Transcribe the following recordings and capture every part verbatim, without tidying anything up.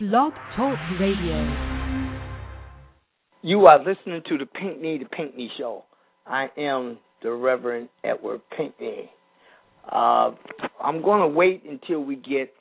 Blog Talk Radio. You are listening to the Pinkney, the Pinkney Show. I am the Reverend Edward Pinkney. Uh, I'm going to wait until we get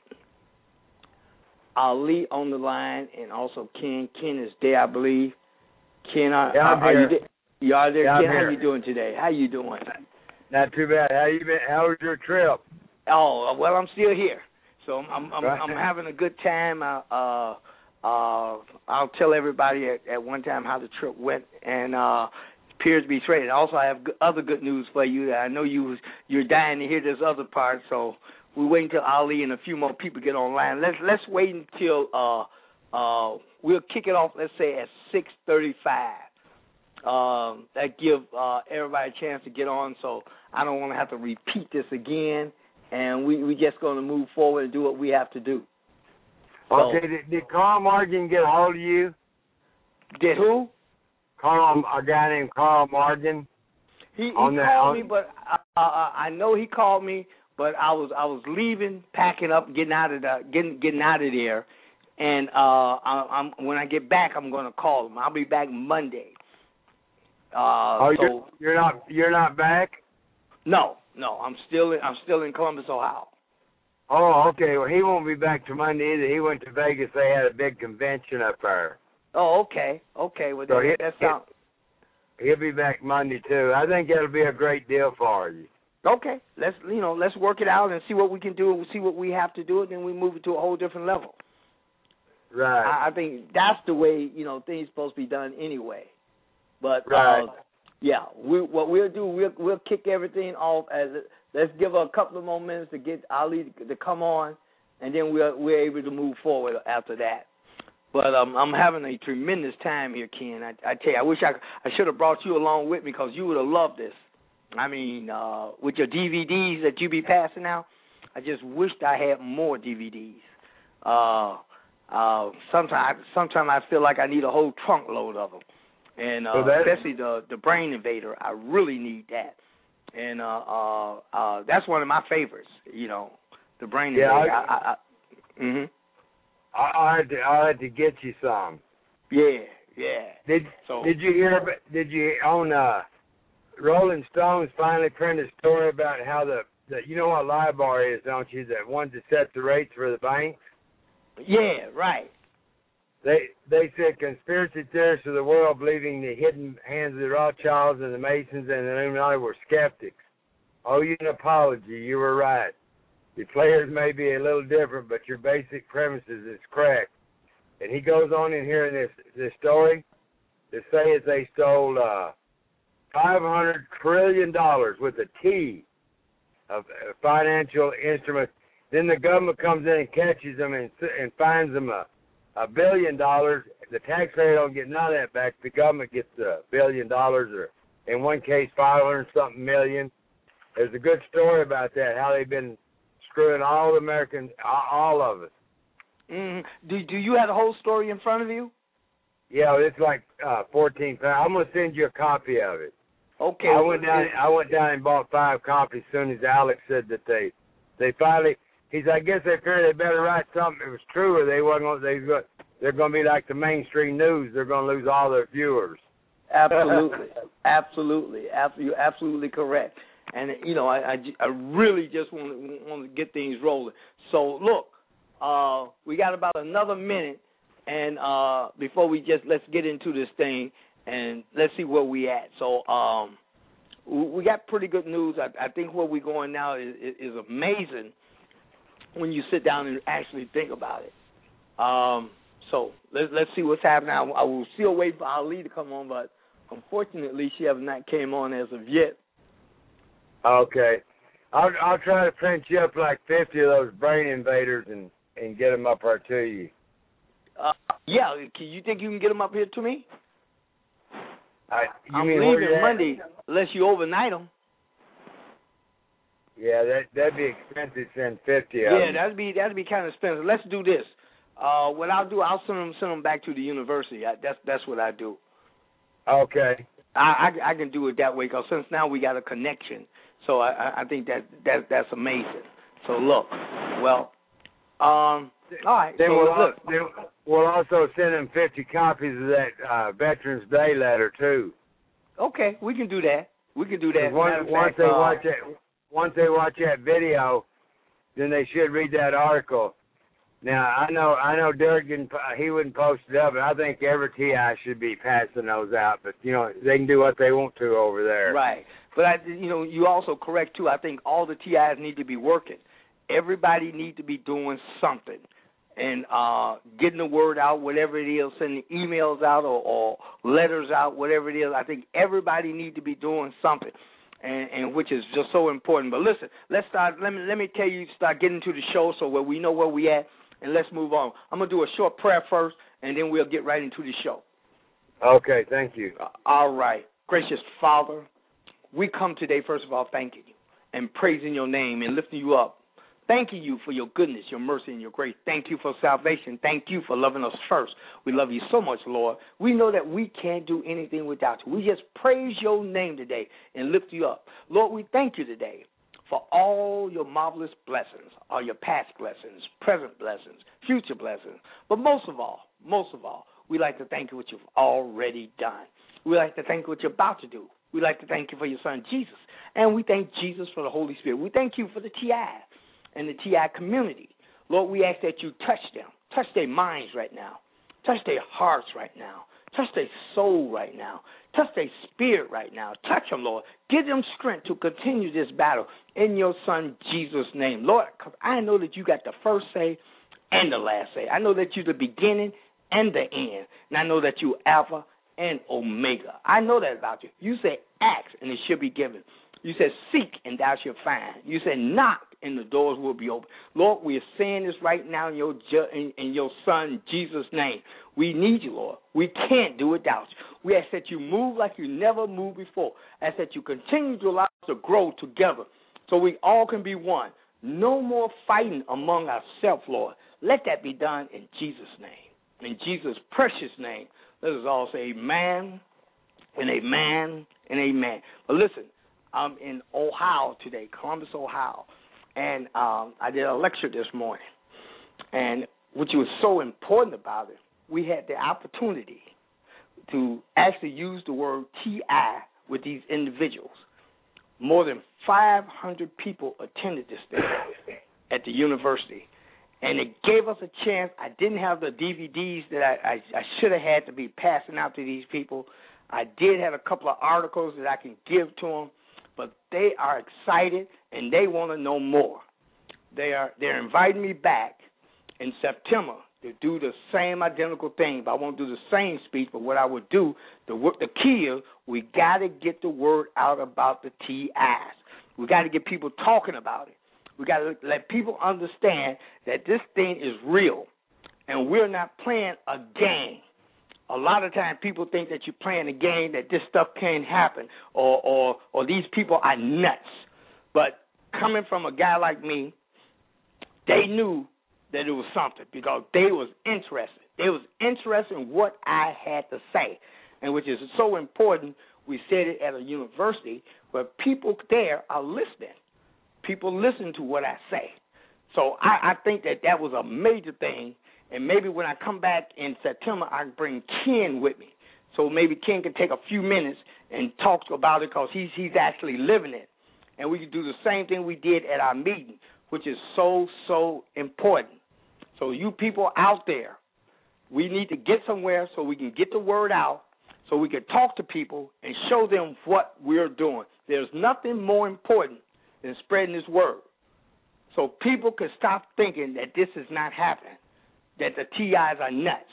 Ali on the line and also Ken. Ken is there, I believe. Ken, are, yeah, I'm are here. you there? You are there, yeah, Ken? I'm How here. you doing today? How you doing? Not too bad. How you been? How was your trip? Oh, well, I'm still here. So I'm I'm, I'm, Right. I'm having a good time. Uh, uh, uh, I'll tell everybody at, at one time how the trip went, and uh, it appears to be straight. And also, I have good, other good news for you. I know you you're dying to hear this other part, so we wait until Ali and a few more people get online. Let's let's wait until uh uh we'll kick it off. Let's say at six thirty-five. Um, that give uh, everybody a chance to get on, so I don't want to have to repeat this again. And we we just going to move forward and do what we have to do. So, Okay, did, did Carl Morgan get a hold of you? Did who? Carl, a guy named Carl Morgan. He, he on called the, on, me, but uh, uh, I know he called me, but I was I was leaving, packing up, getting out of the getting getting out of there, and uh, I, I'm when I get back, I'm going to call him. I'll be back Monday. Uh, oh, so you're, you're not you're not back? no, no, I'm still in, I'm still in Columbus, Ohio. Oh, okay. Well, he won't be back to Monday either. He went to Vegas. They had a big convention up there. Oh, okay, okay. Well, So that, he, that sounds he'll be back Monday too. I think that'll be a great deal for you. okay. Let's you know let's work it out and see what we can do and see what we have to do, and then we move it to a whole different level. Right. I, I think that's the way you know things supposed to be done anyway. But right. uh, yeah, we what we'll do we'll we'll kick everything off as let's give her a couple of more minutes to get Ali to, to come on, and then we're we're able to move forward after that. But um, I'm having a tremendous time here, Ken. I, I tell you, I wish I I should have brought you along with me because you would have loved this. I mean, uh, with your D V Ds that you be passing out, I just wished I had more D V Ds. Uh, uh, sometimes sometimes I feel like I need a whole trunk load of them. And uh, so that, especially the the Brain Invader, I really need that. And uh, uh, uh, that's one of my favorites. You know, the Brain yeah, Invader. I, I, I, I, mhm. I, I had to I had to get you some. Yeah, yeah. Did so, Did you hear? about- Did you on uh, Rolling Stones finally printed a story about how the, the you know what LIBOR is, don't you? The ones that set the rates for the banks. Yeah, right. They they said conspiracy theorists of the world believing the hidden hands of the Rothschilds and the Masons and the Illuminati were skeptics. Owe you an apology. You were right. The players may be a little different, but your basic premises is correct. And he goes on in here in this this story to say that they stole uh, five hundred trillion dollars with a T of uh, financial instruments. Then the government comes in and catches them and and fines them a a billion dollars. The taxpayer don't get none of that back. The government gets a billion dollars, or in one case, five hundred something million. There's a good story about that, how they've been screwing all the Americans, all of us. Mm-hmm. Do Do you have the whole story in front of you? Yeah, it's like uh, fourteen pounds. I'm gonna send you a copy of it. Okay. I went down. I went down and bought five copies as soon as Alex said that they, they finally. He said, I guess they figured they better write something that was true, or they wasn't. Gonna, they go, they're going to be like the mainstream news. They're going to lose all their viewers. Absolutely, absolutely, absolutely, absolutely correct. And you know, I, I, I really just want to want to get things rolling. So look, uh, we got about another minute, and uh, before we just let's get into this thing and let's see where we at. So um, we got pretty good news. I, I think where we're going now is, is amazing when you sit down and actually think about it. Um, so let's let's see what's happening. I, I will still wait for Ali to come on, but unfortunately she has not came on as of yet. Okay, I'll I'll try to print you up like fifty of those Brain Invaders and, and get them up there to you. Uh, yeah, can you think you can get them up here to me? I, you I'm mean where leaving you're Monday unless you overnight them. Yeah, that that'd be expensive. Send fifty of Yeah, them. that'd be that'd be kind of expensive. Let's do this. Uh, what I'll do, I'll send them send them back to the university. I, that's that's what I do. Okay. I, I, I can do it that way because since now we got a connection, so I, I think that, that that's amazing. So look, well, um, all right. Then so we'll look, then, we'll also send them fifty copies of that uh, Veterans Day letter too. Okay, we can do that. We can do that. Once, once fact, they uh, watch that, once they watch that video, then they should read that article. Now I know I know Durgan, he wouldn't post it up, but I think every T I should be passing those out. But you know they can do what they want to over there. Right. But I, you know, you also correct too. I think all the T Is need to be working. Everybody need to be doing something and uh, getting the word out, whatever it is, sending emails out or, or letters out, whatever it is. I think everybody need to be doing something, and, and which is just so important. But listen, let's start. Let me let me tell you, start getting to the show so where we know where we at, and let's move on. I'm gonna do a short prayer first, and then we'll get right into the show. Okay, thank you. Uh, all right, gracious Father, we come today first of all thanking you and praising your name and lifting you up. Thanking you for your goodness, your mercy, and your grace. Thank you for salvation. Thank you for loving us first. We love you so much, Lord. We know that we can't do anything without you. We just praise your name today and lift you up. Lord, we thank you today for all your marvelous blessings, all your past blessings, present blessings, future blessings. But most of all, most of all, we like to thank you for what you've already done. We like to thank you for what you're about to do. We like to thank you for your son, Jesus. And we thank Jesus for the Holy Spirit. We thank you for the T I and the T I community. Lord, we ask that you touch them, touch their minds right now, touch their hearts right now, touch their soul right now, touch their spirit right now. Touch them, Lord. Give them strength to continue this battle in your son Jesus' name. Lord, because I know that you got the first say and the last say. I know that you're the beginning and the end, and I know that you Alpha and Omega. I know that about you. You say ask, and it should be given. You said, seek, and thou shalt find. You said, knock, and the doors will be open. Lord, we are saying this right now in your in, in your son, Jesus' name. We need you, Lord. We can't do it without you. We ask that you move like you never moved before. Ask that you continue to allow us to grow together so we all can be one. No more fighting among ourselves, Lord. Let that be done in Jesus' name. In Jesus' precious name, let us all say amen and amen and amen. But listen, I'm in Ohio today, Columbus, Ohio, and um, I did a lecture this morning. And which was so important about it, we had the opportunity to actually use the word T I with these individuals. More than five hundred people attended this thing at the university, and it gave us a chance. I didn't have the D V Ds that I, I, I should have had to be passing out to these people. I did have a couple of articles that I can give to them. But they are excited and they want to know more. They are they're inviting me back in September to do the same identical thing. But I won't do the same speech. But what I would do, the the key is we got to get the word out about the T Is. We got to get people talking about it. We got to let people understand that this thing is real, and we're not playing a game. A lot of times people think that you're playing a game, that this stuff can't happen, or, or or these people are nuts. But coming from a guy like me, they knew that it was something because they was interested. They was interested in what I had to say, and which is so important. We said it at a university where people there are listening. People listen to what I say. So I, I think that that was a major thing. And maybe when I come back in September, I can bring Ken with me. So maybe Ken can take a few minutes and talk about it because he's, he's actually living it. And we can do the same thing we did at our meeting, which is so, so important. So you people out there, we need to get somewhere so we can get the word out, so we can talk to people and show them what we're doing. There's nothing more important than spreading this word. So people can stop thinking that this is not happening, that the T Is are nuts.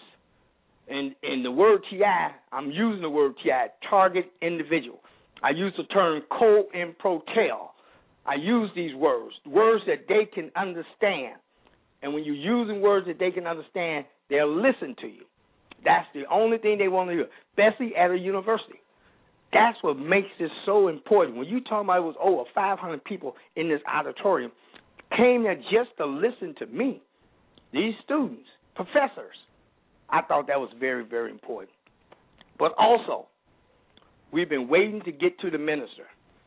And, and the word T I, I'm using the word T I, target individual. I use the term co-improtel. I use these words, words that they can understand. And when you're using words that they can understand, they'll listen to you. That's the only thing they want to hear, especially at a university. That's what makes this so important. When you talk about it was over five hundred people in this auditorium came there just to listen to me, these students, professors, I thought that was very, very important. But also, we've been waiting to get to the minister.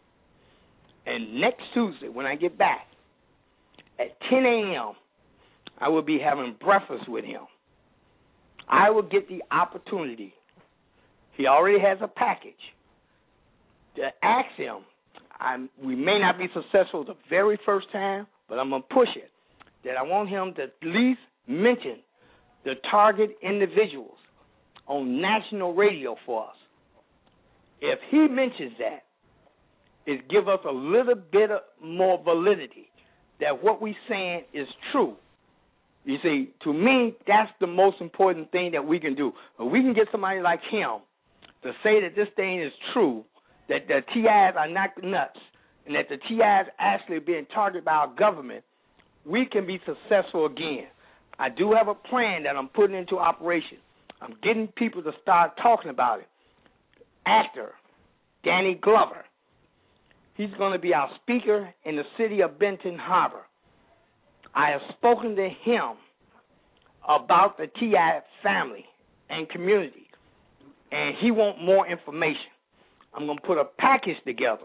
And next Tuesday, when I get back, at ten a.m., I will be having breakfast with him. I will get the opportunity. He already has a package to ask him. I'm, we may not be successful the very first time, but I'm going to push it, that I want him to at least mention the target individuals on national radio for us. If he mentions that, it gives us a little bit of more validity that what we're saying is true. You see, to me, that's the most important thing that we can do. If we can get somebody like him to say that this thing is true, that the T Is are not nuts, and that the T Is actually being targeted by our government, we can be successful again. I do have a plan that I'm putting into operation. I'm getting people to start talking about it. Actor Danny Glover, he's going to be our speaker in the city of Benton Harbor. I have spoken to him about the T I family and community, and he wants more information. I'm going to put a package together.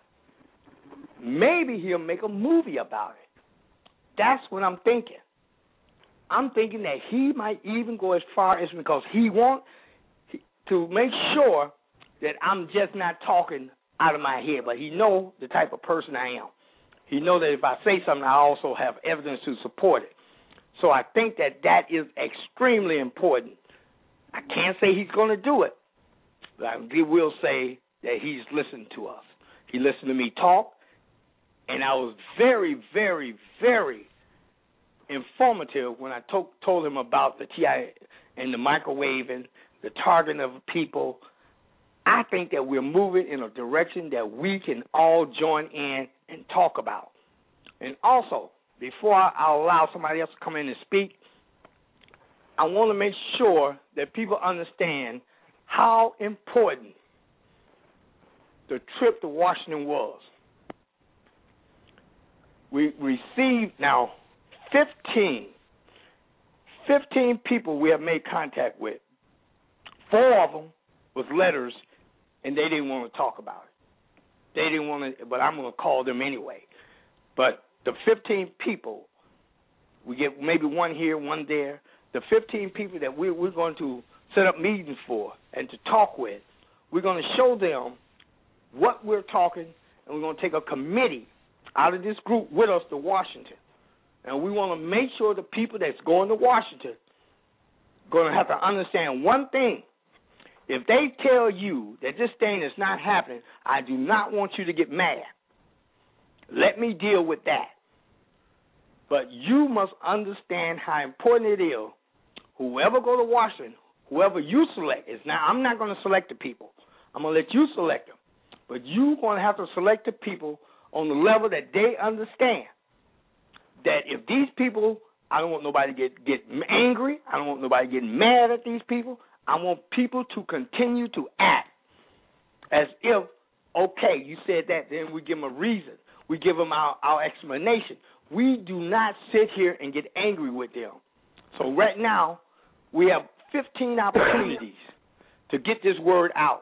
Maybe he'll make a movie about it. That's what I'm thinking. I'm thinking that he might even go as far as, because he wants to make sure that I'm just not talking out of my head, but he knows the type of person I am. He knows that if I say something, I also have evidence to support it. So I think that that is extremely important. I can't say he's going to do it, but I will say that he's listened to us. He listened to me talk, and I was very, very, very informative when I to- told him about the T I and the microwaving, the targeting of people. I think that we're moving in a direction that we can all join in and talk about. And also, before I allow somebody else to come in and speak, I want to make sure that people understand how important the trip to Washington was. We received now fifteen, fifteen people we have made contact with. Four of them was letters, and they didn't want to talk about it. They didn't want to, but I'm going to call them anyway. But the fifteen people, we get maybe one here, one there. The fifteen people that we're, we're going to set up meetings for and to talk with, we're going to show them what we're talking, and we're going to take a committee out of this group with us to Washington. And we want to make sure the people that's going to Washington going to have to understand one thing. If they tell you that this thing is not happening, I do not want you to get mad. Let me deal with that. But you must understand how important it is. Whoever go to Washington, whoever you select, is now I'm not going to select the people. I'm going to let you select them. But you're going to have to select the people on the level that they understand that if these people, I don't want nobody to get, get angry. I don't want nobody getting mad at these people. I want people to continue to act as if, okay, you said that, then we give them a reason. We give them our, our explanation. We do not sit here and get angry with them. So right now, we have fifteen opportunities to get this word out.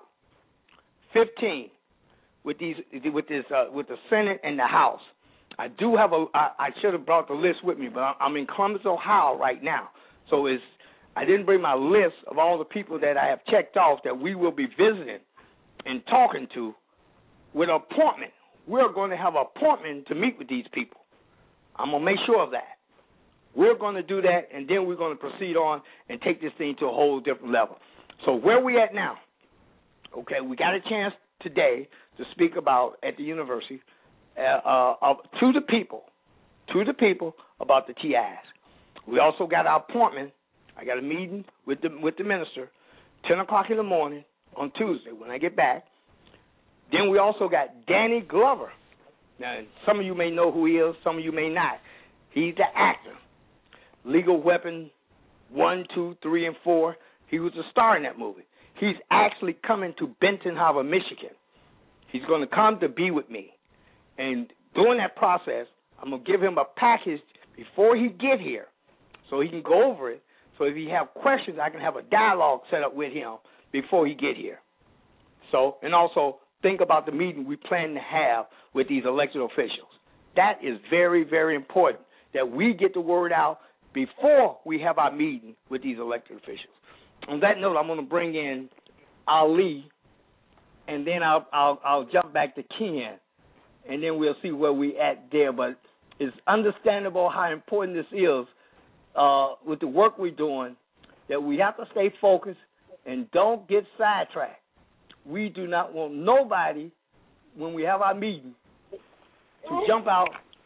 fifteen with these with this uh, with the Senate and the House. I do have a. I, I should have brought the list with me, but I'm in Columbus, Ohio, right now. So it's. I didn't bring my list of all the people that I have checked off that we will be visiting and talking to with an appointment. We're going to have an appointment to meet with these people. I'm going to make sure of that. We're going to do that, and then we're going to proceed on and take this thing to a whole different level. So where we at now? Okay, we got a chance today to speak about at the university uh, uh, uh, to the people, to the people about the T Is. We also got our appointment. I got a meeting with the with the minister, ten o'clock in the morning on Tuesday when I get back. Then we also got Danny Glover. Now, some of you may know who he is, some of you may not. He's the actor. Lethal Weapon one, two, three, and four. He was a star in that movie. He's actually coming to Benton Harbor, Michigan. He's going to come to be with me. And during that process, I'm going to give him a package before he get here so he can go over it. So if he have questions, I can have a dialogue set up with him before he get here. So, and also think about the meeting we plan to have with these elected officials. That is very, very important that we get the word out before we have our meeting with these elected officials. on that note, I'm going to bring in Ali, and then I'll, I'll I'll jump back to Ken, and then we'll see where we at there. But it's understandable how important this is uh, with the work we're doing, that we have to stay focused and don't get sidetracked. We do not want nobody, when we have our meeting, to jump out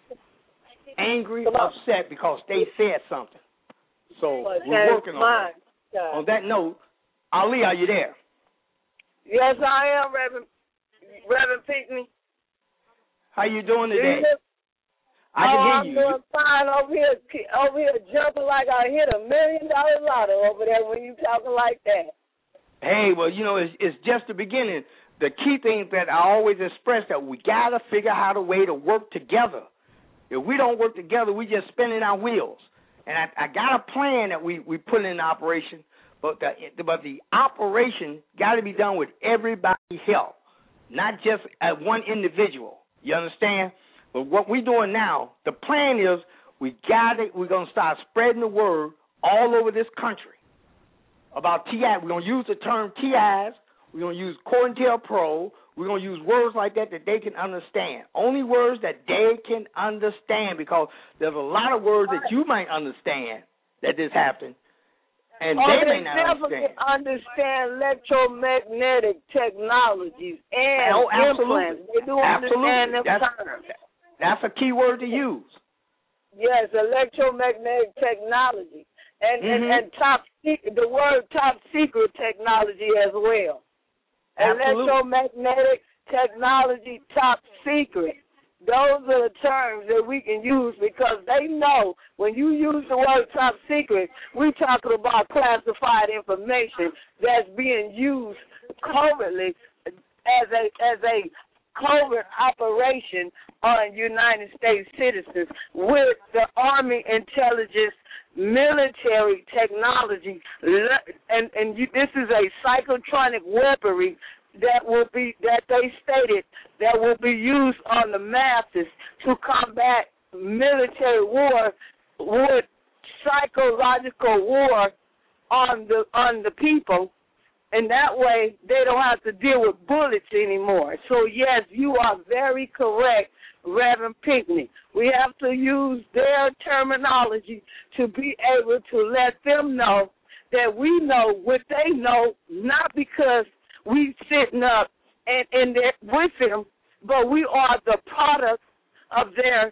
angry, upset because they said something. So we're working on that. On that note, Ali, are you there? Yes, I am, Reverend Reverend Pinckney. How you doing today? You I can oh, hear I'm you. doing fine over here, over here jumping like I hit a million dollar lotto over there when you talking like that. Hey, well, you know, it's, it's just the beginning. The key thing that I always express, that we got to figure out a way to work together. If we don't work together, we just spinning our wheels. And I, I got a plan that we, we put in operation, but the, but the operation got to be done with everybody's help, not just at one individual. You understand? But what we're doing now, the plan is we got it. We're going to start spreading the word all over this country about T I. We're going to use the term T Is. We're going to use COINTELPRO. We're going to use words like that that they can understand. Only words that they can understand, because there's a lot of words that you might understand that this happened, and oh, they, they may not definitely understand. understand electromagnetic technologies and oh, implants. They do absolutely. understand them That's, terms. That's a key word to use. Yes, electromagnetic technology. And, mm-hmm. and, and top the word top secret technology as well. Absolutely. Electromagnetic technology, top secret. Those are the terms that we can use, because they know when you use the word top secret, we're talking about classified information that's being used covertly as a as a covert operation on United States citizens with the Army intelligence, military technology, and and you, this is a psychotronic weaponry that will be that they stated that will be used on the masses to combat military war with psychological war on the on the people, and that way they don't have to deal with bullets anymore. So yes, you are very correct, Reverend Pinckney. We have to use their terminology to be able to let them know that we know what they know, not because we sitting up and, and they're with them, but we are the product of their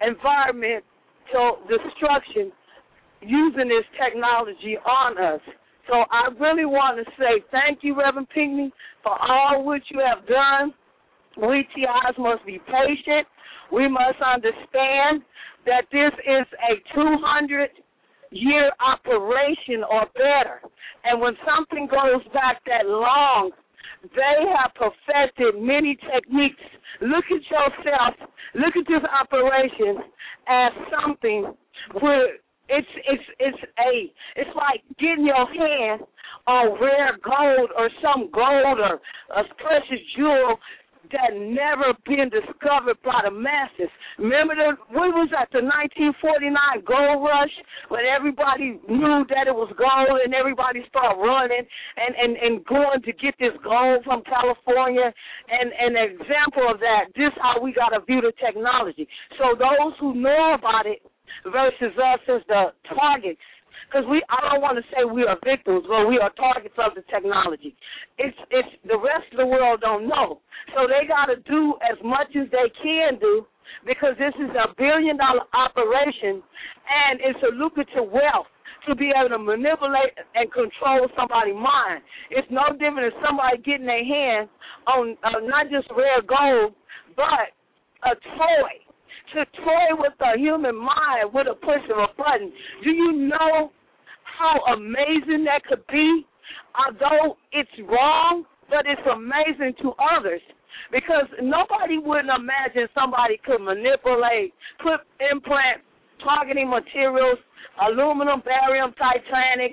environmental destruction using this technology on us. So I really want to say thank you, Reverend Pinckney, for all which you have done. We T Is must be patient. We must understand that this is a two hundred year operation or better. And when something goes back that long, they have perfected many techniques. Look at yourself, look at this operation as something where it's it's it's a it's like getting your hand on rare gold or some gold or a precious jewel that never been discovered by the masses. Remember, the, what was that, the nineteen forty-nine gold rush, when everybody knew that it was gold and everybody started running and, and, and going to get this gold from California? And, and an example of that, this is how we got to view the technology. So those who know about it versus us as the targets, because we, I don't want to say we are victims, but we are targets of the technology. It's, it's the rest of the world don't know. So they got to do as much as they can do, because this is a billion-dollar operation, and it's a lucrative wealth to be able to manipulate and control somebody's mind. It's no different than somebody getting their hands on uh, not just rare gold, but a toy. To toy with the human mind with a push of a button. Do you know how amazing that could be? Although it's wrong, but it's amazing to others, because nobody wouldn't imagine somebody could manipulate, put implant targeting materials, aluminum, barium, titanic,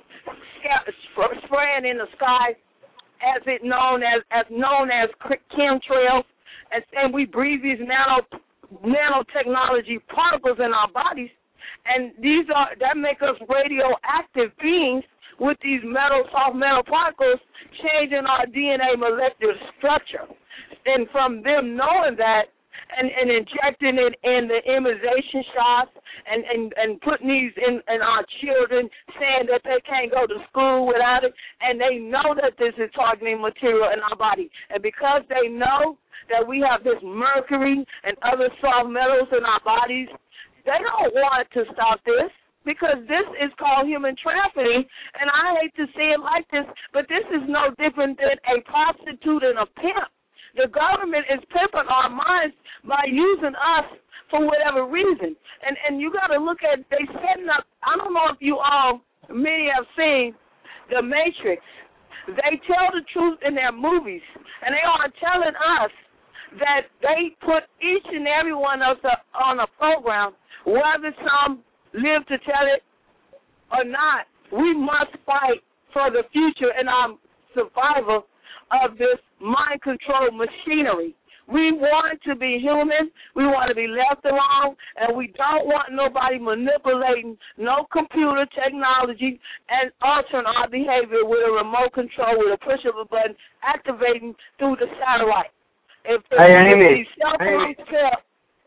spraying in the sky, as it known as as known as chemtrails, and, and we breathe these nano nanotechnology particles in our bodies, and these are that make us radioactive beings with these metal, soft metal particles, changing our D N A molecular structure. And from them knowing that, and, and injecting it in the immunization shots and, and, and putting these in, in our children, saying that they can't go to school without it, and they know that this is targeting material in our body. And because they know that we have this mercury and other soft metals in our bodies, they don't want to stop this, because this is called human trafficking, and I hate to say it like this, but this is no different than a prostitute and a pimp. The government is pimping our minds by using us for whatever reason. And and you got to look at, they setting up, I don't know if you all, many have seen The Matrix. They tell the truth in their movies, and they are telling us that they put each and every one of us on a program, whether some live to tell it or not. We must fight for the future and our survival of this mind control machinery. We want to be human. We want to be left alone, and we don't want nobody manipulating no computer technology and altering our behavior with a remote control, with a push of a button, activating through the satellite. If, hey, if Amy. these cell phones tell,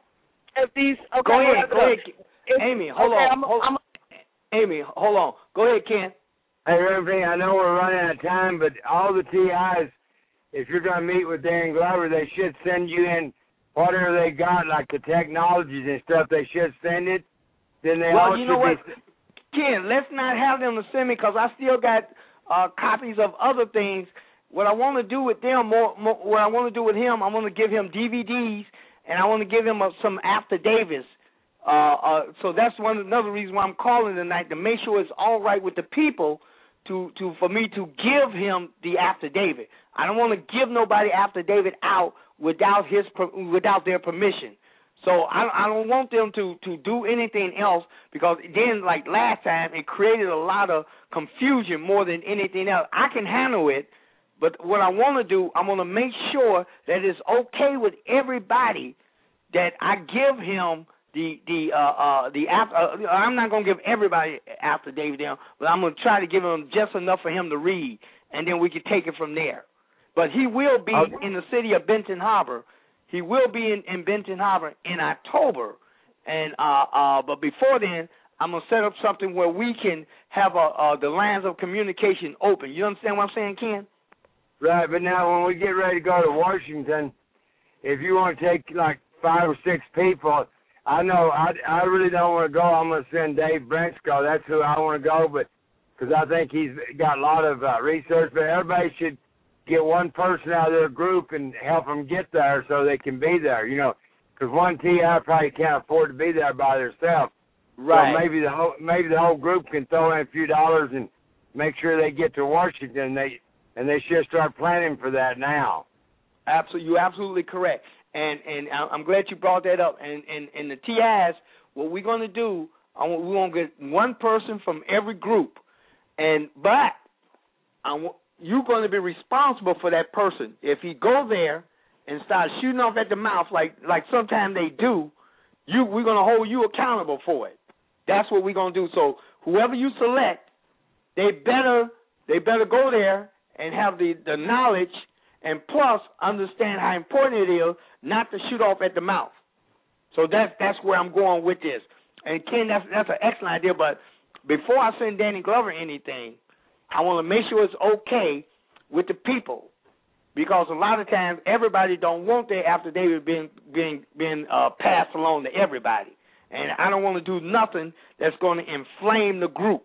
if these okay, go ahead, go ahead, if, Amy. Hold okay, on, I'm, hold, I'm, Amy. Hold on. Go ahead, Ken. Hey, Reverend, I know we're running out of time, but all the T Is, if you're going to meet with Danny Glover, they should send you in whatever they got, like the technologies and stuff. They should send it. Then they well, all you should know what, be... Ken, let's not have them to send me, because I still got uh, copies of other things. What I want to do with them, more, more, what I want to do with him, I want to give him D V Ds, and I want to give him uh, some affidavits. Uh, uh, so that's one another reason why I'm calling tonight, to make sure it's all right with the people. To, to for me to give him the affidavit. I don't want to give nobody affidavit out without his without their permission. So I, I don't want them to, to do anything else, because then, like last time, it created a lot of confusion more than anything else. I can handle it, but what I want to do, I want to make sure that it's okay with everybody that I give him The the uh, uh the uh, I'm not gonna give everybody affidavit down, but I'm gonna try to give him just enough for him to read, and then we can take it from there. But he will be okay. in the city of Benton Harbor. He will be in, in Benton Harbor in October, and uh uh. But before then, I'm gonna set up something where we can have a, uh, the lines of communication open. You understand what I'm saying, Ken? Right. But now when we get ready to go to Washington, if you want to take like five or six people. I know I, I really don't want to go. I'm going to send Dave Brensco. That's who I want to go, but because I think he's got a lot of uh, research. But everybody should get one person out of their group and help them get there so they can be there. You know, because one T I probably can't afford to be there by themselves. Right. So maybe the whole maybe the whole group can throw in a few dollars and make sure they get to Washington. They and they should start planning for that now. Absolutely, you're absolutely correct. And and I'm glad you brought that up. And and, and the T Is, what we're going to do, we're going to get one person from every group. And but I, you're going to be responsible for that person. If he go there and start shooting off at the mouth like like sometimes they do, you we're going to hold you accountable for it. That's what we're going to do. So whoever you select, they better they better go there and have the, the knowledge, and plus understand how important it is not to shoot off at the mouth. So that's that's where I'm going with this. And Ken, that's that's an excellent idea. But before I send Danny Glover anything, I want to make sure it's okay with the people, because a lot of times everybody don't want their affidavit being being being uh, passed along to everybody, and I don't want to do nothing that's going to inflame the group.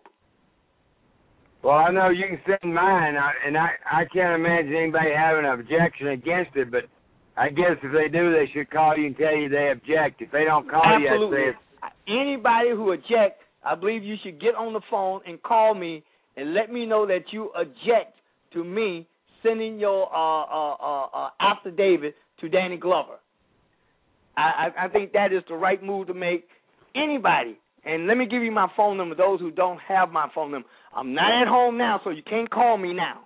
Well, I know you can send mine, and I, I can't imagine anybody having an objection against it, but I guess if they do, they should call you and tell you they object. If they don't call Absolutely. you, I'd say anybody who objects, I believe you should get on the phone and call me and let me know that you object to me sending your uh, uh, uh, uh, affidavit to Danny Glover. I, I, I think that is the right move to make. Anybody. And let me give you my phone number, those who don't have my phone number. I'm not at home now, so you can't call me now,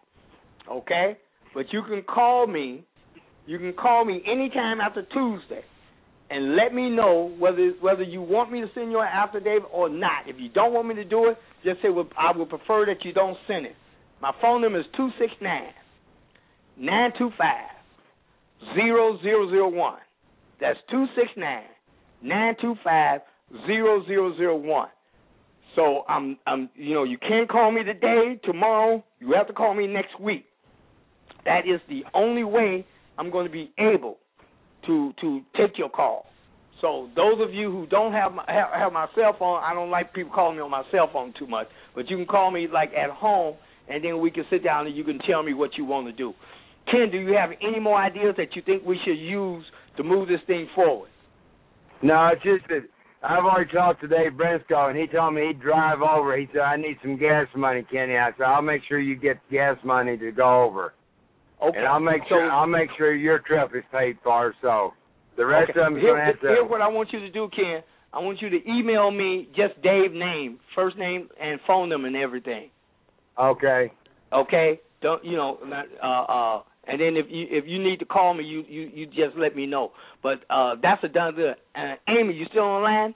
okay? But you can call me. You can call me anytime after Tuesday, and let me know whether whether you want me to send you an affidavit or not. If you don't want me to do it, just say, well, I would prefer that you don't send it. My phone number is two six nine, nine two five, zero zero zero one. That's two six nine, nine two five, zero zero zero one. So, I'm, I'm, you know, you can't call me today, tomorrow. You have to call me next week. That is the only way I'm going to be able to to take your call. So those of you who don't have my, have, have my cell phone, I don't like people calling me on my cell phone too much, but you can call me like at home, and then we can sit down and you can tell me what you want to do. Ken, do you have any more ideas that you think we should use to move this thing forward? No, it's just that I've already talked to Dave Briscoe, and he told me he'd drive over. He said, I need some gas money, Kenny. I said, I'll make sure you get gas money to go over. Okay. And I'll make sure I'll make sure your trip is paid for. So the rest okay. of them is Here, going to have to. Here's what I want you to do, Ken. I want you to email me just Dave's name, first name, and phone number and everything. Okay. Okay. Don't you know? Uh, uh, and then if you if you need to call me, you you, you just let me know. But uh, that's a done deal. Uh, Amy, you still online?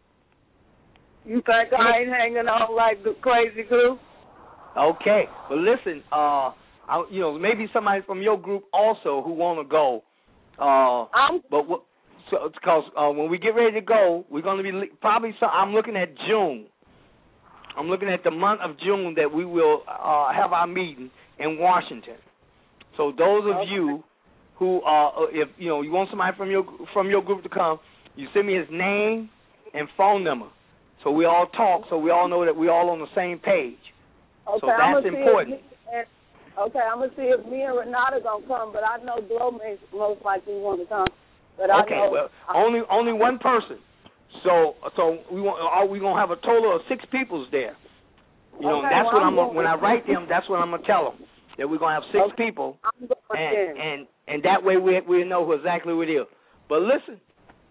You think I ain't hanging on like the crazy group? Okay. Well, listen. Uh. I, you know, maybe somebody from your group also who want to go. Uh, I'm, but what, so, because uh, when we get ready to go, we're going to be li- probably. So I'm looking at June. I'm looking at the month of June that we will uh, have our meeting in Washington. So those of okay. you who, uh, if you know, you want somebody from your from your group to come, you send me his name and phone number, so we all talk, so we all know that we're all on the same page. Okay, so that's important. Okay, I'm gonna see if me and Renata gonna come, but I know Glow may most likely want to come. But okay, I know well, only only one person. So so we want are we gonna have a total of six peoples there? You know, okay, that's well, what I'm I'm gonna, when I write them. That's what I'm gonna tell them, that we're gonna have six okay. people, I'm going and, and and that way we we know who exactly who it is. But listen,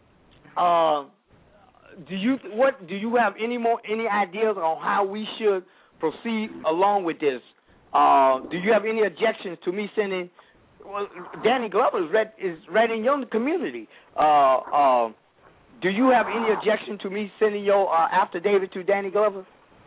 uh, do you what do you have any more any ideas on how we should proceed along with this? Uh, do you have any objections to me sending? Well, Danny Glover is right, is right in your community. Uh, uh, do you have any objection to me sending your uh, affidavit to Danny Glover?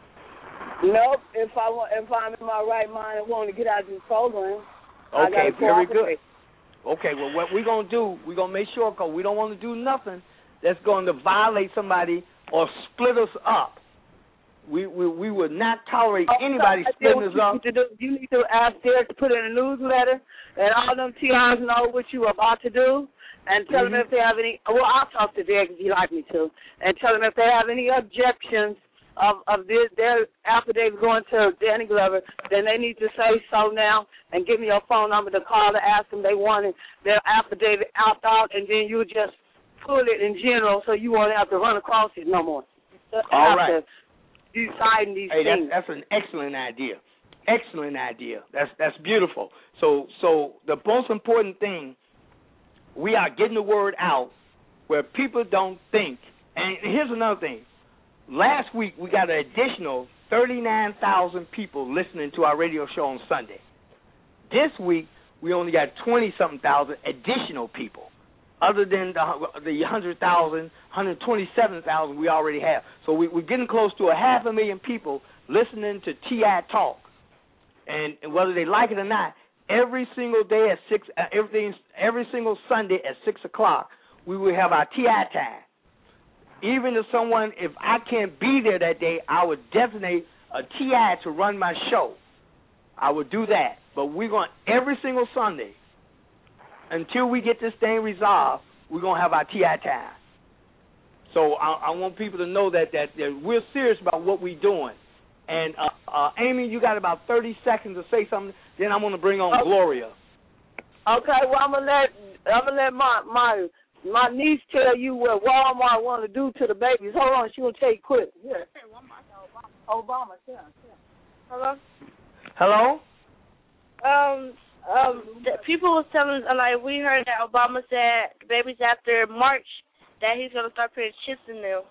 Nope. If I want, if I'm in my right mind and want to get out of this program, okay, I very good. Okay, well, what we're gonna do, we're gonna make sure, because we don't want to do nothing that's going to violate somebody or split us up. We we we would not tolerate oh, anybody so splitting us you up. Need to do, you need to ask Derek to put in a newsletter, and all them T Rs know what you are about to do, and tell mm-hmm. them if they have any. Well, I'll talk to Derek if he'd like me to, and tell them if they have any objections of of this, their affidavit going to Danny Glover, then they need to say so now and give me your phone number to call to ask them they wanted their affidavit out out, and then you just pull it in general so you won't have to run across it no more. All right. Deciding these hey, things. That's, that's an excellent idea. Excellent idea. That's that's beautiful. So so the most important thing, we are getting the word out where people don't think. And here's another thing. Last week we got an additional thirty-nine thousand people listening to our radio show on Sunday. This week we only got twenty-something thousand additional people, other than the, the one hundred thousand, one hundred twenty-seven thousand we already have. So we, we're getting close to a half a million people listening to T I Talk. And, and whether they like it or not, every single day at six, uh, everything, every single Sunday at six o'clock, we will have our T I time. Even if someone, if I can't be there that day, I would designate a T I to run my show. I would do that. But we're going every single Sunday, until we get this thing resolved, we're going to have our T I time. So I, I want people to know that, that that we're serious about what we're doing. And, uh, uh, Amy, you got about thirty seconds to say something, then I'm going to bring on okay. Gloria. Okay, well, I'm going to let I'm gonna let my, my, my niece tell you what Walmart want to do to the babies. Hold on, she will tell you quick. Yeah. Obama, yeah, yeah. Hello? Hello? Um, um, the people was telling, like, we heard that Obama said babies after March that he's going to start putting chips in them.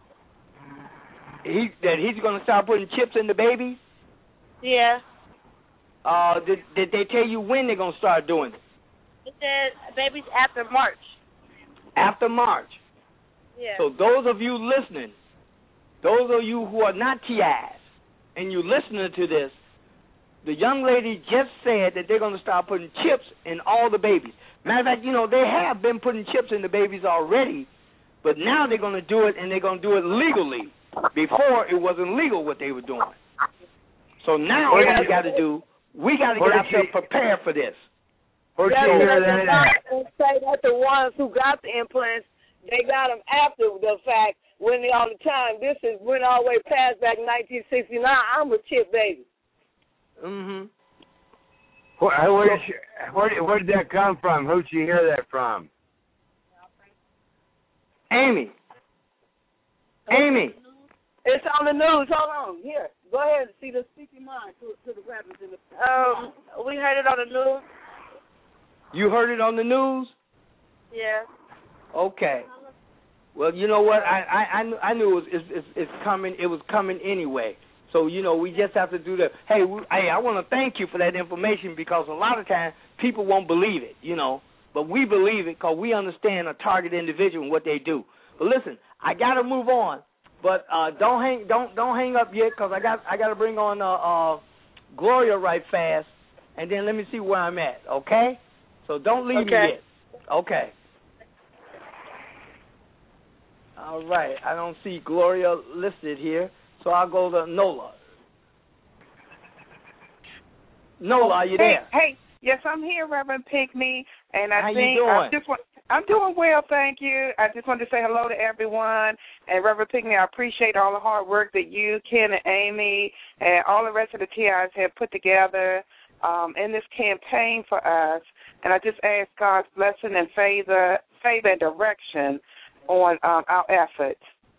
He that he's going to start putting chips in the babies? Yeah. Uh, did, did they tell you when they're going to start doing it? It said babies after March. After March. Yeah. So those of you listening, those of you who are not T Is, and you listening to this, the young lady just said that they're going to start putting chips in all the babies. Matter of fact, you know, they have been putting chips in the babies already, but now they're going to do it, and they're going to do it legally. Before, it wasn't legal what they were doing. So now what we got to do, we got to get ourselves prepared for this. Where'd Yeah, you hear but that at? and say that the ones who got the implants, they got them after the fact, when they all the time. This is went all the way past back in nineteen sixty-nine. I'm a chip baby. Mm-hmm. Where, where, did you, where, did, where did that come from? Who'd you hear that from? Amy. Amy. It's on the news. Hold on. Here. Go ahead and see the speaking mind to, to the rappers in the Um, we heard it on the news. You heard it on the news? Yeah. Okay. Well, you know what? I I, I, knew, I knew it was it's, it's, it's coming. It was coming anyway. So, you know, we just have to do the, hey, we, hey, I want to thank you for that information because a lot of times people won't believe it, you know. But we believe it because we understand a target individual and what they do. But listen, I got to move on. But uh, don't hang don't don't hang up yet because I got I got to bring on uh, uh, Gloria right fast, and then let me see where I'm at, okay? So don't leave Okay. me yet. Okay. All right. I don't see Gloria listed here, so I'll go to Nola. Nola, are you hey, there? Hey, yes, I'm here, Reverend Pinckney, and I How you think doing? I just want. I'm doing well, thank you. I just wanted to say hello to everyone. And Reverend Pinckney, I appreciate all the hard work that you, Ken, and Amy, and all the rest of the T Is have put together um, in this campaign for us. And I just ask God's blessing and favor, favor and direction on um, our efforts.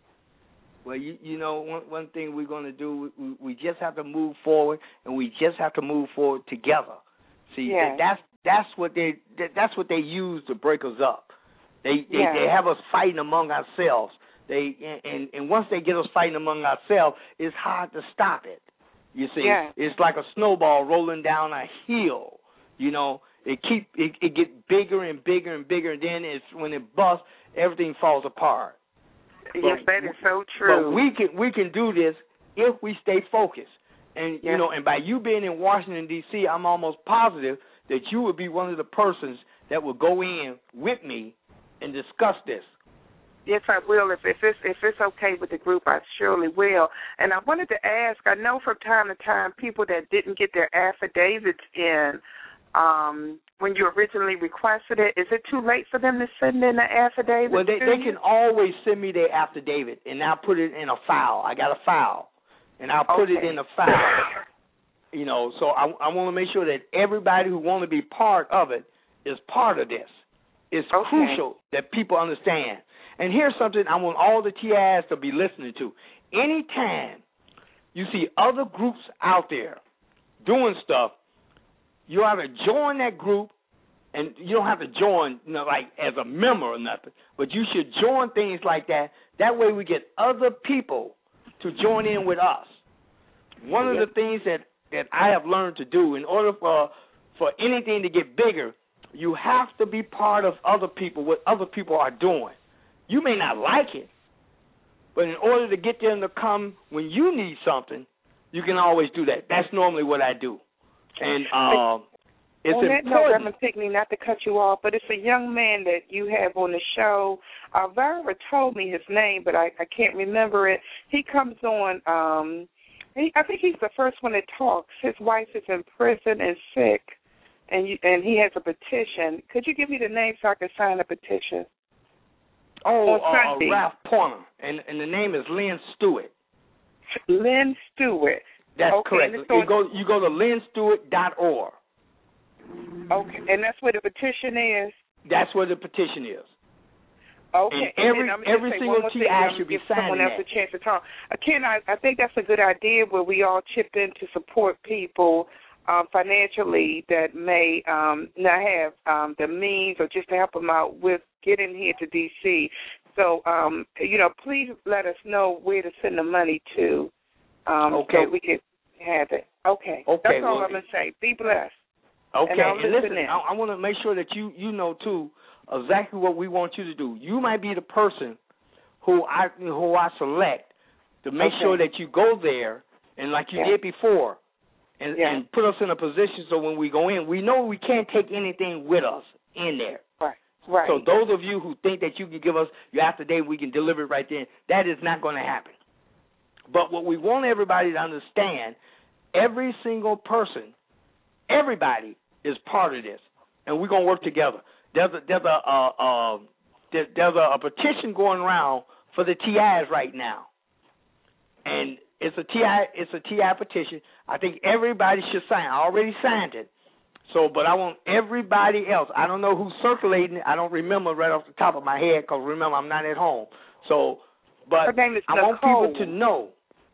Well, you you know, one one thing we're going to do, we, we just have to move forward, and we just have to move forward together. See, Yes. that's that's what they that, that's what they use to break us up. They they, Yes. they have us fighting among ourselves. They and and once they get us fighting among ourselves, it's hard to stop it. You see, Yes. it's like a snowball rolling down a hill. You know, it keep it, it get bigger and bigger and bigger, and then it's when it busts, everything falls apart. Yes, But- that is so true. But we can we can do this if we stay focused. And you Yes. know, and by you being in Washington D C, I'm almost positive that you would be one of the persons that would go in with me and discuss this. Yes, I will. If, if it's if it's okay with the group, I surely will. And I wanted to ask. I know from time to time people that didn't get their affidavits in um, when you originally requested it. Is it too late for them to send in an affidavit? Well, they to they you? can always send me their affidavit, and I'll put it in a file. I got a file, and I'll put it Okay. in a file. You know, so I, I want to make sure that everybody who want to be part of it is part of this. It's Okay. crucial that people understand. And here's something I want all the T Is to be listening to. Anytime you see other groups out there doing stuff, you ought to join that group, and you don't have to join, you know, like as a member or nothing, but you should join things like that. That way we get other people to join in with us. One of the things that, that I have learned to do in order for for anything to get bigger, you have to be part of other people, what other people are doing. You may not like it, but in order to get them to come when you need something, you can always do that. That's normally what I do. And uh, it's on that note, important. Reverend Pinckney, not to cut you off, but it's a young man that you have on the show. Uh, Vera told me his name, but I, I can't remember it. He comes on, um, he, I think he's the first one that talks. His wife is in prison and sick, and you, and he has a petition. Could you give me the name so I can sign a petition? Oh, on uh, Sunday. Ralph Porter, and, and the name is Lynn Stewart. Lynn Stewart. That's Okay, correct. and it's on- You go you go to lynn stewart dot org. Okay, and that's where the petition is? That's where the petition is. Okay. And every- then I'm gonna every just say single one more T thing, I um, should be give someone signing else that. a chance to talk. Uh, Ken, I, I think that's a good idea where we all chip in to support people um, financially that may um, not have um, the means or just to help them out with getting here to D C. So, um, you know, please let us know where to send the money to um, Okay. so we can have it. Okay. Okay, That's all well, I'm going to say. Be blessed. Okay, And I'll and listen listen, in. I, I want to make sure that you you know too. exactly what we want you to do. You might be the person who I who I select to make okay. sure that you go there, and like you yeah. did before, and, yeah. and put us in a position so when we go in, we know we can't take anything with us in there. Right. Right. So those of you who think that you can give us your after day, we can deliver it right then, that is not going to happen. But what we want everybody to understand, every single person, everybody is part of this, and we're going to work together. There's a, there's a, uh, uh, there, there's a, a petition going around for the T Is right now, and it's a T I it's a T I petition. I think everybody should sign. I already signed it. So, but I want everybody else. I don't know who's circulating it. I don't remember right off the top of my head because remember I'm not at home. So, but Her name is I want Nicole. people to know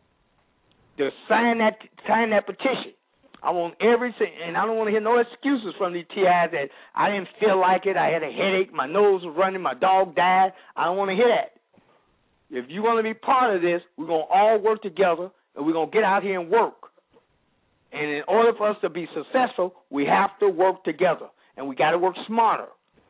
to sign that sign that petition. I want everything, and I don't want to hear no excuses from these T Is that I didn't feel like it. I had a headache. My nose was running. My dog died. I don't want to hear that. If you want to be part of this, we're going to all work together, and we're going to get out here and work. And in order for us to be successful, we have to work together, and we got to work smarter.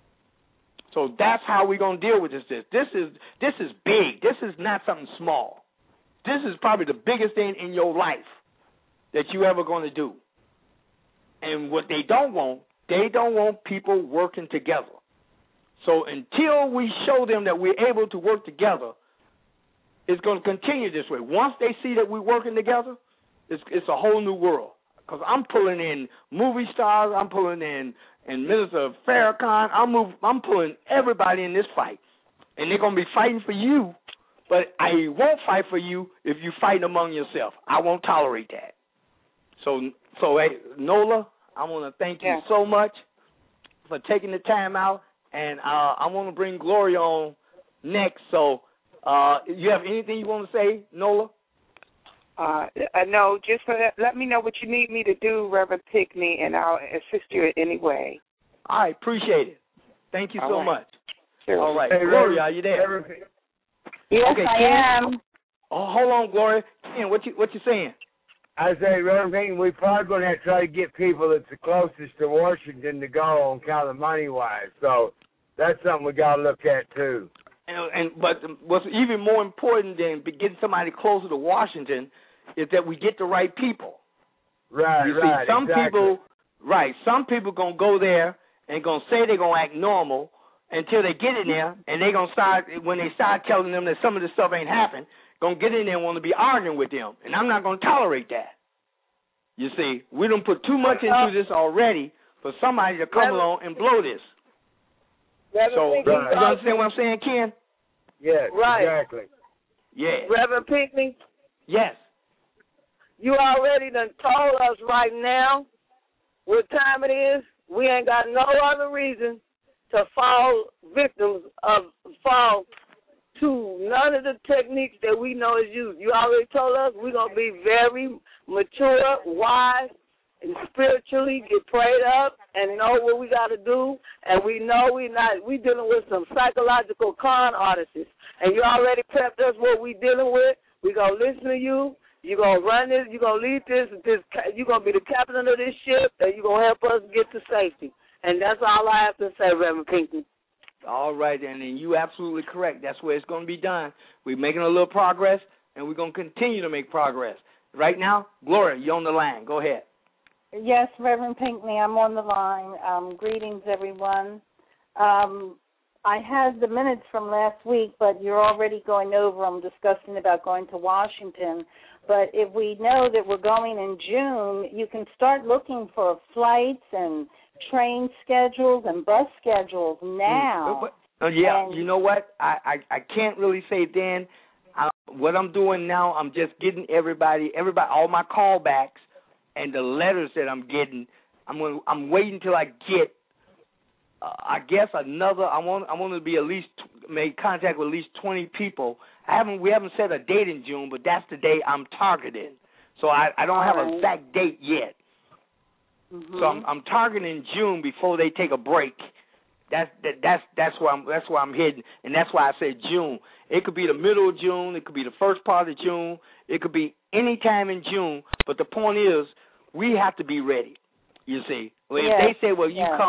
So that's how we're going to deal with this. This this is this is big. This is not something small. This is probably the biggest thing in your life that you ever going to do. And what they don't want, they don't want people working together. So until we show them that we're able to work together, it's going to continue this way. Once they see that we're working together, it's, it's a whole new world. Because I'm pulling in movie stars, I'm pulling in, in Minister Farrakhan, I'm, move, I'm pulling everybody in this fight. And they're going to be fighting for you, but I won't fight for you if you fight among yourself. I won't tolerate that. So, so hey, Nola, I want to thank you yeah. so much for taking the time out, and uh, I want to bring Gloria on next. So, uh, you have anything you want to say, Nola? Uh, no, just for that, let me know what you need me to do, Reverend Pickney, and I'll assist you in any way. All right, appreciate it. Thank you All so right. much. Sure. All right, Hey, Gloria, Reverend, are you there? Reverend, Yes, Okay, I Ken? am. Oh, hold on, Gloria. Ken, what you what you saying? I say, Reverend Payton, we probably going to have to try to get people that's the closest to Washington to go on kind of money-wise. So that's something we got to look at, too. And, and but what's even more important than getting somebody closer to Washington is that we get the right people. Right, you right, see, some exactly. people, right, some people going to go there and going to say they're going to act normal until they get in there, and they're going to start, when they start telling them that some of this stuff ain't happened, going to get in there and want to be arguing with them. And I'm not going to tolerate that. You see, we done put too much into this already for somebody to come along and blow this. So, Reverend you Pinkney, understand what I'm saying, Ken? Yes, Right. exactly. Yeah. Reverend Pinkney, Yes. you already done told us right now what time it is. We ain't got no other reason to fall victims of, fall to none of the techniques that we know is used. You already told us we're going to be very mature, wise, and spiritually get prayed up and know what we got to do. And we know we not we dealing with some psychological con artists. And you already prepped us what we dealing with. We going to listen to you. You're going to run this. You're going to lead this. this you're going to be the captain of this ship, and you're going to help us get to safety. And that's all I have to say, Reverend Pinckney. All right, and, and you absolutely correct. That's where it's going to be done. We're making a little progress, and we're going to continue to make progress. Right now, Gloria, you're on the line. Go ahead. Yes, Reverend Pinckney, I'm on the line. Um, greetings, everyone. Um, I had the minutes from last week, but you're already going over them, discussing about going to Washington. But if we know that we're going in June, you can start looking for flights and train schedules and bus schedules now. Uh, yeah, and, you know what? I, I, I can't really say then. I, what I'm doing now, I'm just getting everybody, everybody, all my callbacks and the letters that I'm getting. I'm gonna, I'm waiting till I get, uh, I guess another. I want I want to be at least make contact with at least twenty people. I haven't we haven't set a date in June, but that's the day I'm targeting. So I, I don't have an exact date yet. Mm-hmm. So I'm, I'm targeting June before they take a break. That's that, that's that's where I'm that's where I'm heading, and that's why I said June. It could be the middle of June. It could be the first part of June. It could be any time in June. But the point is, we have to be ready. You see, well, yes, if they say, "Well, you yes. come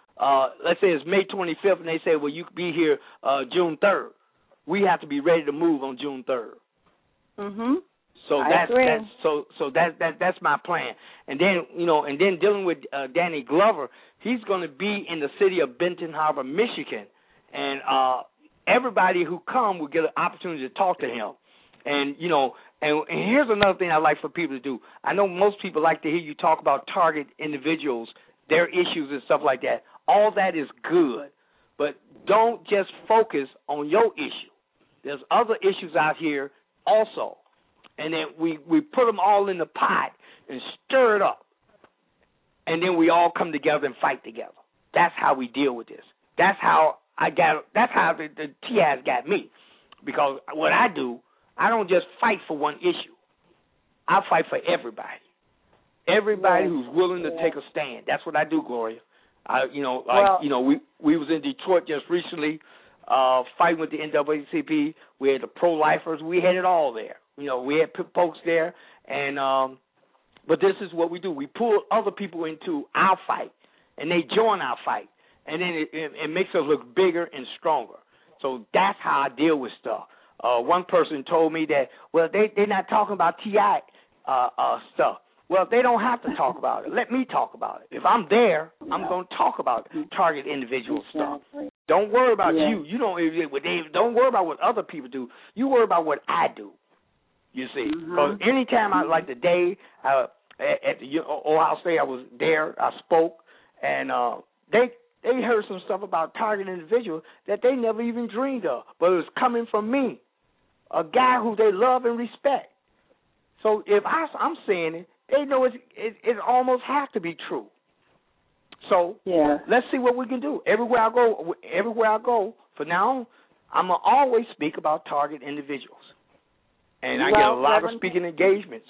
uh, let's say it's May twenty-fifth, and they say, well, you could be here uh, June third. We have to be ready to move on June third. Mhm. So I that's agree. that's so so that that that's my plan. And then you know, and then dealing with uh, Danny Glover, he's going to be in the city of Benton Harbor, Michigan, and uh, everybody who come will get an opportunity to talk to him. And you know, and, and here's another thing I like for people to do. I know most people like to hear you talk about target individuals, their issues and stuff like that. All that is good, but don't just focus on your issue. There's other issues out here also. And then we, we put them all in the pot and stir it up. And then we all come together and fight together. That's how we deal with this. That's how I got, that's how the, the T I S got me. Because what I do, I don't just fight for one issue. I fight for everybody. Everybody who's willing to take a stand. That's what I do, Gloria. I, you know, like, well, you know, we, we was in Detroit just recently uh, fighting with the N double A C P. We had the pro-lifers. We had it all there. You know, we had folks there, and um, but this is what we do. We pull other people into our fight, and they join our fight, and then it, it, it makes us look bigger and stronger. So that's how I deal with stuff. Uh, one person told me that, well, they, they're not talking about T I uh, uh, stuff. Well, they don't have to talk about it. Let me talk about it. If I'm there, I'm going to talk about target individual stuff. Don't worry about yeah. you. You don't. Don't worry about what other people do. You worry about what I do. You see, because mm-hmm. anytime I, like the day uh, at, at the Ohio State, I was there, I spoke, and uh, they they heard some stuff about target individuals that they never even dreamed of, but it was coming from me, a guy who they love and respect. So if I, I'm saying it, they know it's, it, it almost has to be true. So yeah. let's see what we can do. Everywhere I go, everywhere I go, for now on, I'm going to always speak about target individuals. And I well, get a lot Reverend, of speaking engagements.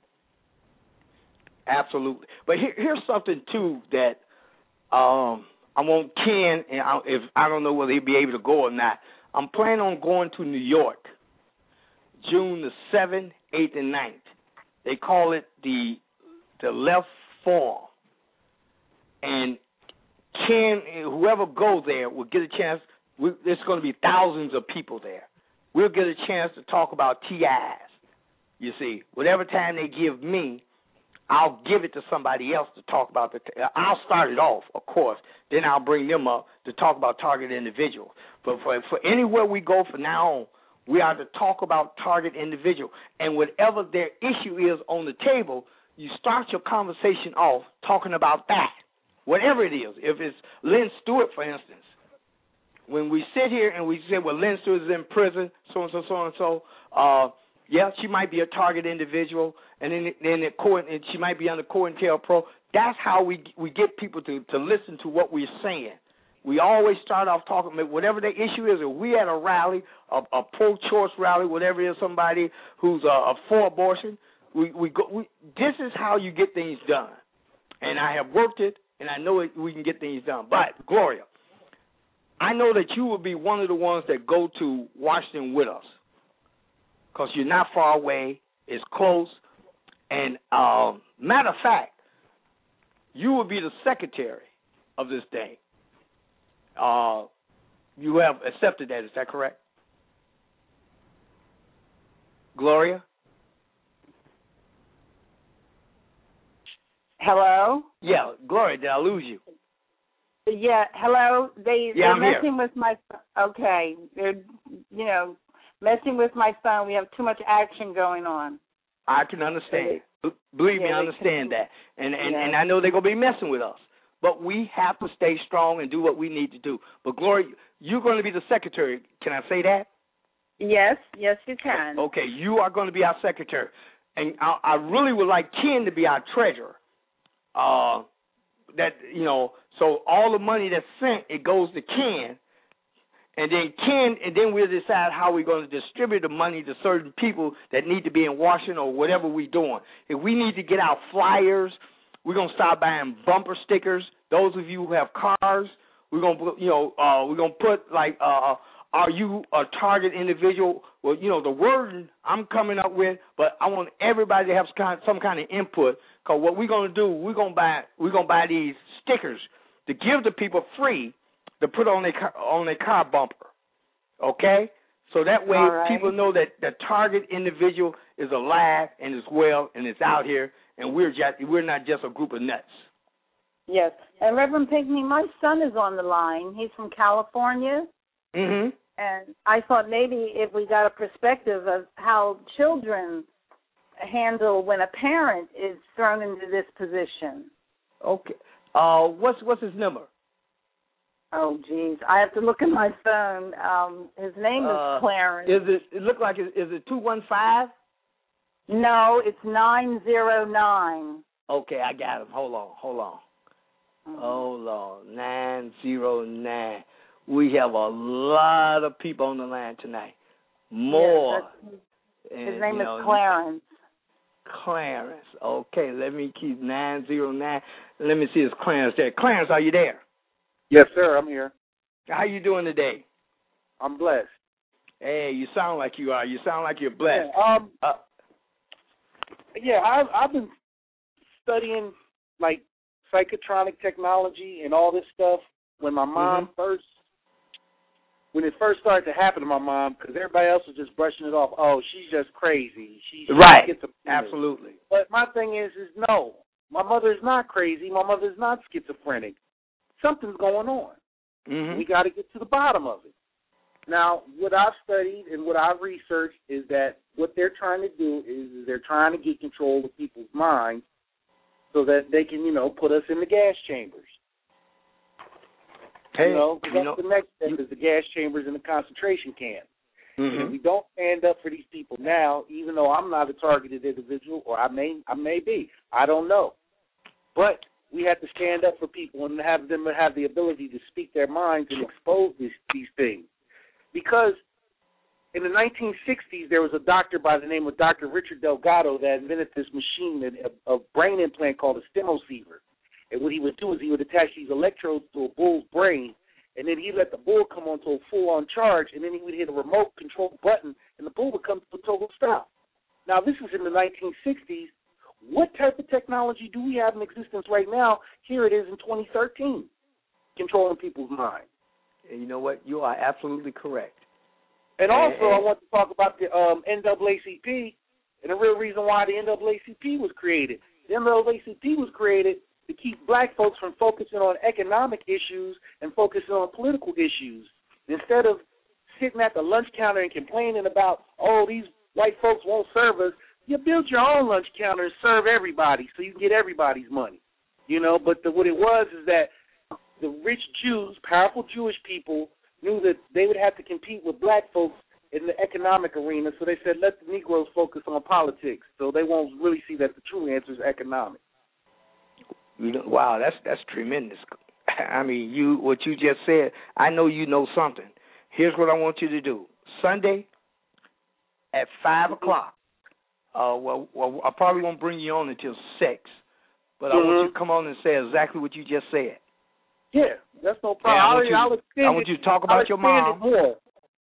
Absolutely. But here, here's something, too, that um, I want Ken, and I, if I don't know whether he'll be able to go or not, I'm planning on going to New York June the seventh, eighth, and ninth. They call it the the Left Forum. And Ken, whoever goes there will get a chance. We, there's going to be thousands of people there. We'll get a chance to talk about T Is. You see, whatever time they give me, I'll give it to somebody else to talk about. The. I'll start it off, of course. Then I'll bring them up to talk about target individuals. But for, for anywhere we go from now on, we are to talk about target individual. And whatever their issue is on the table, you start your conversation off talking about that, whatever it is. If it's Lynn Stewart, for instance, when we sit here and we say, well, Lynn Stewart is in prison, so-and-so, so-and-so, uh, yeah, she might be a target individual, and then then the court, and she might be under COINTELPRO. That's how we we get people to, to listen to what we're saying. We always start off talking, whatever the issue is, if we at a rally, a, a pro-choice rally, whatever it is, somebody who's a, a for abortion, we, we go. We, this is how you get things done. And I have worked it, and I know it, we can get things done. But, Gloria, I know that you will be one of the ones that go to Washington with us because you're not far away. It's close. And um, matter of fact, you will be the secretary of this thing. Uh, you have accepted that. Is that correct? Gloria? Hello? Yeah, Gloria, did I lose you? Yeah, hello. They, yeah, they're I'm messing here. with my, okay. They're, you know, messing with my phone. We have too much action going on. I can understand. They, Believe yeah, me, I understand that. And, and, yeah. and I know they're going to be messing with us. But we have to stay strong and do what we need to do. But, Gloria, you're going to be the secretary. Can I say that? Yes, yes, you can. Okay, you are going to be our secretary. And I, I really would like Ken to be our treasurer. Uh, that, you know, so all the money that's sent, it goes to Ken. And then Ken, and then we'll decide how we're going to distribute the money to certain people that need to be in Washington or whatever we're doing. If we need to get out flyers, we're going to start buying bumper stickers. Those of you who have cars, we're going to put, you know, uh, we're going to put like, uh, are you a target individual? Well, you know, the wording I'm coming up with, but I want everybody to have some kind, some kind of input. Because what we're going to do, we're going to buy, we're going to buy these stickers to give the people free to put on their car, on their car bumper. Okay? So that way All right. people know that the target individual is alive and is well and is out here, and we're just, we're not just a group of nuts. Yes. And Reverend Pinckney, my son is on the line. He's from California. Mm-hmm. And I thought maybe if we got a perspective of how children handle when a parent is thrown into this position. Okay. Uh, what's what's his number? Oh, geez. I have to look at my phone. Um, his name is Uh, Clarence. Is it? It look like it, is it two one five? No, it's nine zero nine. Okay, I got him. Hold on, hold on, Mm-hmm. hold on. Nine zero nine. We have a lot of people on the line tonight. More. Yes, And, his name you is know, Clarence. Clarence. Okay, let me keep nine zero nine. Let me see, is Clarence there? Clarence, are you there? Yes, sir. I'm here. How you doing today? I'm blessed. Hey, you sound like you are. You sound like you're blessed. Yeah, um, Uh, yeah I've, I've been studying, like, psychotronic technology and all this stuff when my mom Mhm. first, when it first started to happen to my mom, because everybody else was just brushing it off. Oh, she's just crazy. She, she right. schizophrenic. Absolutely. But my thing is, is no. My mother's not crazy. My mother's not schizophrenic. Something's going on. Mm-hmm. We got to get to the bottom of it. Now, what I've studied and what I've researched is that what they're trying to do is, is they're trying to get control of people's minds so that they can, you know, put us in the gas chambers. Hey, you know, 'cause you that's know, the next step is the gas chambers and the concentration camp. mm-hmm. And if we don't stand up for these people now, even though I'm not a targeted individual, or I may, I may be, I don't know, but we have to stand up for people and have them have the ability to speak their minds and expose these, these things. Because in the nineteen sixties, there was a doctor by the name of Doctor Richard Delgado that invented this machine, a, a brain implant called a stemoceiver. And what he would do is he would attach these electrodes to a bull's brain, and then he'd let the bull come onto a full-on charge, and then he would hit a remote control button, and the bull would come to a total stop. Now, this is in the nineteen sixties. What type of technology do we have in existence right now? Here it is in twenty thirteen, controlling people's minds. And you know what? You are absolutely correct. And also, and, I want to talk about the um, N double A C P and the real reason why the N double A C P was created. The N double A C P was created to keep black folks from focusing on economic issues and focusing on political issues. Instead of sitting at the lunch counter and complaining about, oh, these white folks won't serve us, you build your own lunch counter and serve everybody so you can get everybody's money. You know, but the, what it was is that the rich Jews, powerful Jewish people, knew that they would have to compete with black folks in the economic arena, so they said, let the Negroes focus on politics, so they won't really see that the true answer is economic. You know, wow, that's that's tremendous. I mean, you what you just said, I know you know something. Here's what I want you to do. Sunday at five o'clock, uh, well, well, I probably won't bring you on until six, but I Mm-hmm. want you to come on and say exactly what you just said. Yeah, that's no And problem. I want I'll, you, I'll expand I want you to talk I'll about your expand mom. it more.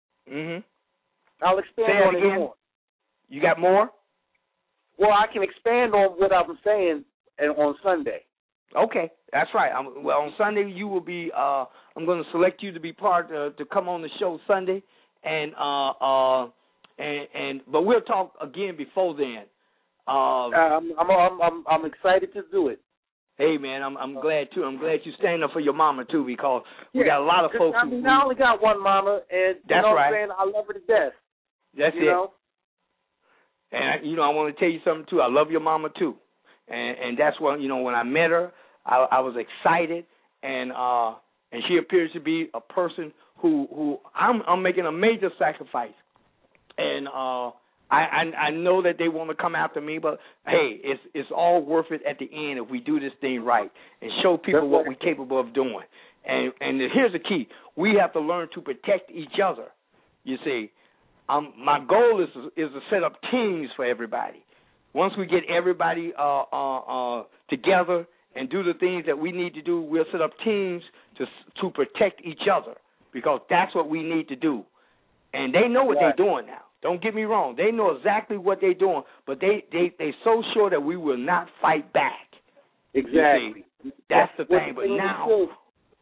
Mm-hmm. I'll expand Say it on it again. more. You got more? Well, I can expand on what I'm saying on Sunday. Okay, that's right. I'm, well, on Sunday you will be. Uh, I'm going to select you to be part uh, to come on the show Sunday, and uh, uh, and and but we'll talk again before then. Uh, I'm, I'm I'm I'm I'm excited to do it. hey man, I'm I'm glad too. I'm glad you stand up for your mama too, because we Yeah, got a lot of folks. I who, mean, I only got one mama, and you That's know right. what I'm saying? I love her to death. That's you it. know? And I, you know, I want to tell you something too. I love your mama too, and and that's what you know. When I met her, I, I was excited, and uh, and she appears to be a person who who I'm I'm making a major sacrifice, and uh, I, I I know that they want to come after me, but hey, it's it's all worth it at the end if we do this thing right and show people That's what right. we're capable of doing. And and here's the key: we have to learn to protect each other. You see. Um, my goal is is to set up teams for everybody. Once we get everybody uh, uh, uh, together and do the things that we need to do, we'll set up teams to to protect each other, because that's what we need to do. And they know what Right. they're doing now. Don't get me wrong. They know exactly what they're doing, but they they they so sure that we will not fight back. Exactly. That's the What thing. But thing is now, true.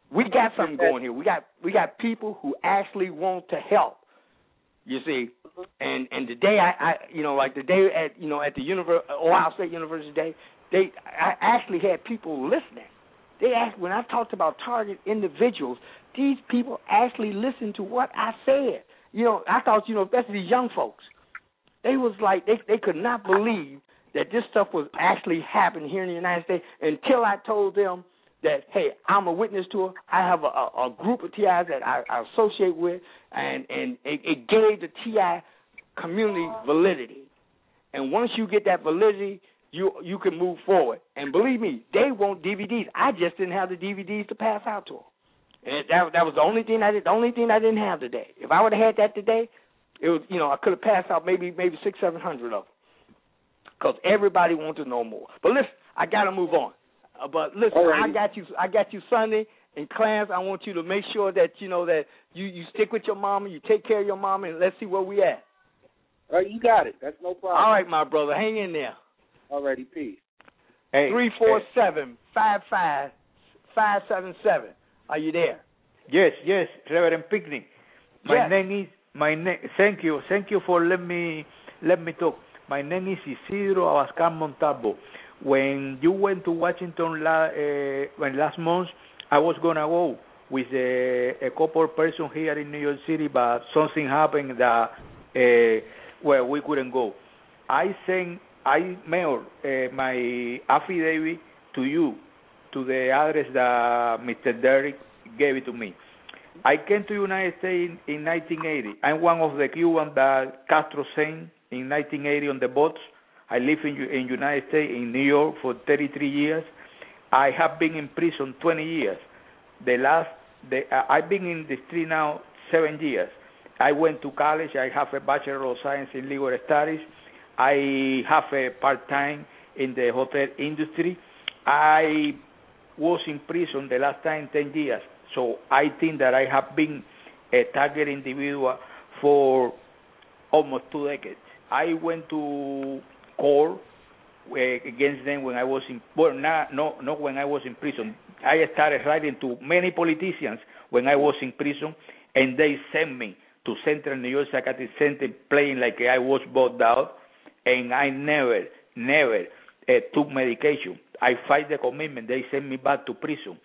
We got something going here. We got we got people who actually want to help. You see, and and the day I, I you know like the day at you know at the Univer- Ohio State University Day, they I actually had people listening. They asked when I talked about target individuals. These people actually listened to what I said. You know, I thought you know especially these young folks. They was like they they could not believe that this stuff was actually happening here in the United States until I told them that, hey, I'm a witness to it. I have a, a, a group of T Is that I, I associate with, and, and it, it gave the T I community validity. And once you get that validity, you you can move forward. And believe me, they want D V Ds. I just didn't have the D V Ds to pass out to them. And that that was the only thing I did. The only thing I didn't have today. If I would have had that today, it was you know I could have passed out maybe maybe six seven hundred of them. Because everybody wants to know more. But listen, I got to move on. Uh, but listen, I got you. I got you Sunday in class. I want you to make sure that you know that you, you stick with your mama, you take care of your mama, and let's see where we at. All right, you got it. That's no problem. All right, my brother, hang in there. Alrighty, peace. Hey, three four seven five five five seven seven. Are you there? Yes, yes, Reverend Pinckney. My yes. name is my name. Thank you, thank you for letting me let me talk. My name is Isidro Abascal Montalvo. When you went to Washington la, uh, when last month, I was going to go with a, a couple of persons here in New York City, but something happened that uh, well, we couldn't go. I sent, I mailed uh, my affidavit to you, to the address that Mister Derrick gave it to me. I came to the United States in nineteen eighty. I'm one of the Cubans that Castro sent in nineteen eighty on the boats. I live in in United States, in New York, for thirty-three years. I have been in prison twenty years. The last, the, uh, I've been in the street now seven years. I went to college. I have a Bachelor of Science in Legal Studies. I have a part-time in the hotel industry. I was in prison the last time ten years. So I think that I have been a target individual for almost two decades. I went to court uh, against them when I was in, well, not, no, not when I was in prison. I started writing to many politicians when I was in prison, and they sent me to Central New York Psychiatric Center playing like I was bought out, and I never, never uh, took medication. I fight the commitment. They sent me back to prison.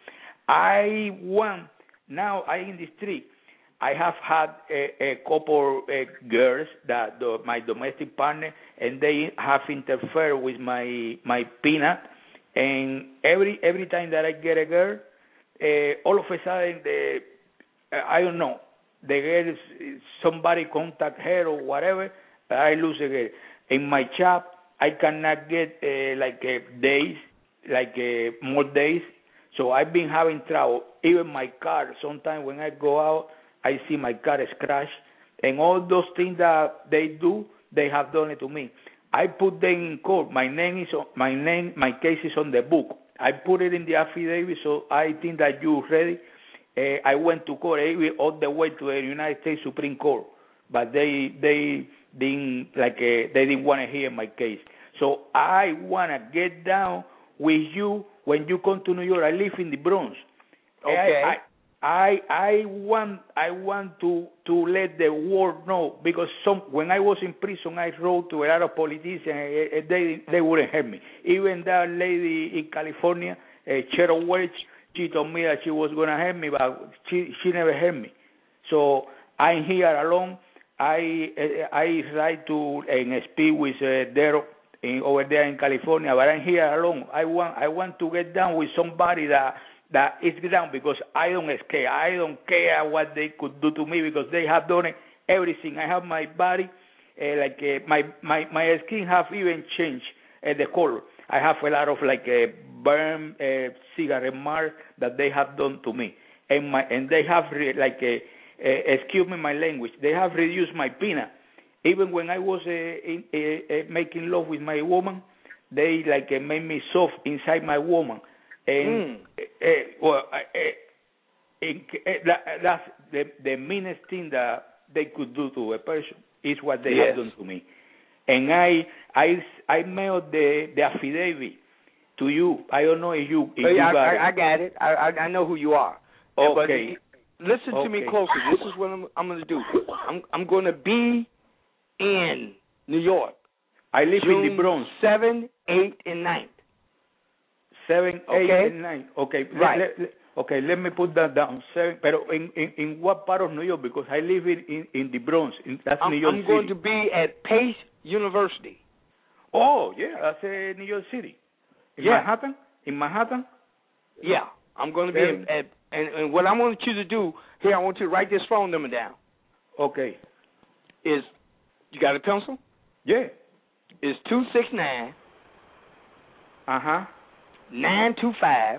I want, now I in the street. I have had a, a couple uh, girls that the, my domestic partner, and they have interfered with my my peanut. And every every time that I get a girl, uh, all of a sudden, the uh, I don't know, the girl, somebody contact her or whatever, I lose a girl. In my shop, I cannot get uh, like uh, days, like uh, more days. So I've been having trouble. Even my car, sometimes when I go out, I see my car is crashed, and all those things that they do, they have done it to me. I put them in court. My name is on, my name, my case is on the book. I put it in the affidavit, so I think that you ready. Uh, I went to court all the way to the United States Supreme Court, but they they didn't like uh, they didn't want to hear my case. So I wanna get down with you when you come to New York. I live in the Bronx. Okay. I, I, I I want I want to, to let the world know, because some when I was in prison I wrote to a lot of politicians and they they wouldn't help me. Even that lady in California, uh, Cheryl Welch, she told me that she was gonna help me, but she she never helped me. So I'm here alone. I I write to and speak with uh, Daryl in, over there in California, but I'm here alone. I want I want to get down with somebody that. That is down, because I don't care. I don't care what they could do to me, because they have done everything. I have my body, uh, like uh, my my my skin have even changed uh, the color. I have a lot of like a burn uh, cigarette mark that they have done to me, and my and they have re- like a, uh, excuse me my language. They have reduced my peanut. Even when I was uh, in, uh, uh, making love with my woman, they like uh, made me soft inside my woman. And mm. uh, well, uh, uh, uh, that, that's the, the meanest thing that they could do to a person is what they yes. have done to me. And I, I, I mailed the, the affidavit to you. I don't know if you. If oh, yeah, you got I, it. I got it. I, I, I know who you are. Okay. But listen okay. to me closely. This is what I'm, I'm going to do. I'm, I'm going to be in New York. I live June in the Bronx. seven, eight, and nine. seven, Okay. eight, and nine. Okay. Right. Let, let, okay, let me put that down. Seven, pero in, in, in what part of New York? Because I live in, in, in the Bronx. In, that's I'm, New York I'm City. going to be at Pace University. Oh, yeah, that's uh, New York City. In Yeah. Manhattan? In Manhattan? Yeah, I'm going to be Seven. at, at and, and what I want you to do here, I want you to write this phone number down. Okay. Is you got a pencil? Yeah. Is two six nine Uh-huh. nine two five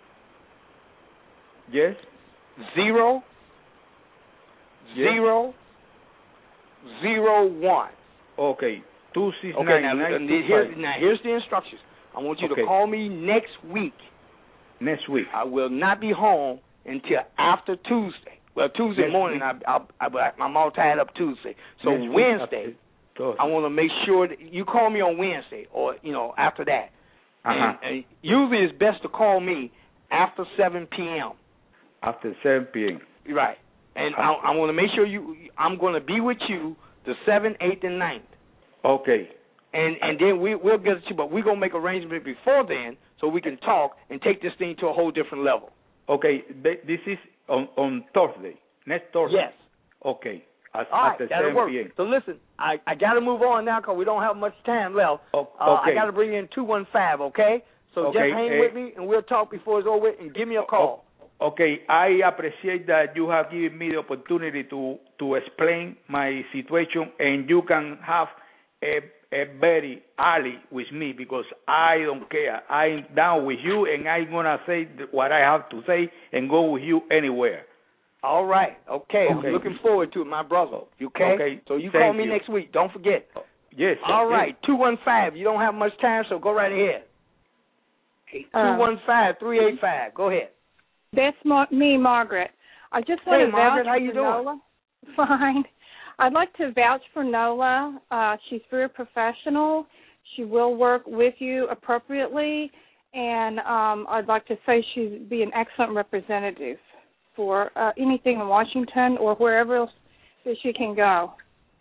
Yes. zero Yes. zero zero one. Okay. Two six Okay, nine now, nine uh, two here's, five. now here's the instructions. I want you Okay. to call me next week. Next week. I will not be home until after Tuesday. Well, Tuesday Next morning, I, I, I, I'm all tied up Tuesday. So Next week Wednesday, after- I want to make sure that you call me on Wednesday or, you know, after that. Uh-huh. And, and usually it's best to call me after seven p.m. After seven p.m. Right. And I, I want to make sure you, I'm going to be with you the seventh, eighth, and ninth. Okay. And and then we, we'll get you, but we're going to make arrangements before then so we can talk and take this thing to a whole different level. Okay. Th- This is on, on Thursday. Next Thursday. Yes. Okay. At, All right, after that'll seven work. p.m. So listen, I, I got to move on now because we don't have much time left. O- Uh, okay. I got to bring in two one five, okay? So Okay, just hang eh, with me and we'll talk before it's over and give me a call. Okay, I appreciate that you have given me the opportunity to, to explain my situation, and you can have a, a very early with me because I don't care. I'm down with you, and I'm going to say what I have to say and go with you anywhere. All right, okay. Okay. I'm looking forward to it, my brother. You okay? Okay, So you thank call me you. next week. Don't forget. Yes. All yes. right, two one five. You don't have much time, so go right ahead. Um, two one five, three eight five. Go ahead. That's Mar- me, Margaret. I just want Hey, to Margaret, vouch how you for doing? Nola. Fine. I'd like to vouch for Nola. Uh, she's very professional. She will work with you appropriately, and um, I'd like to say she'd be an excellent representative for uh, anything in Washington or wherever else that she can go.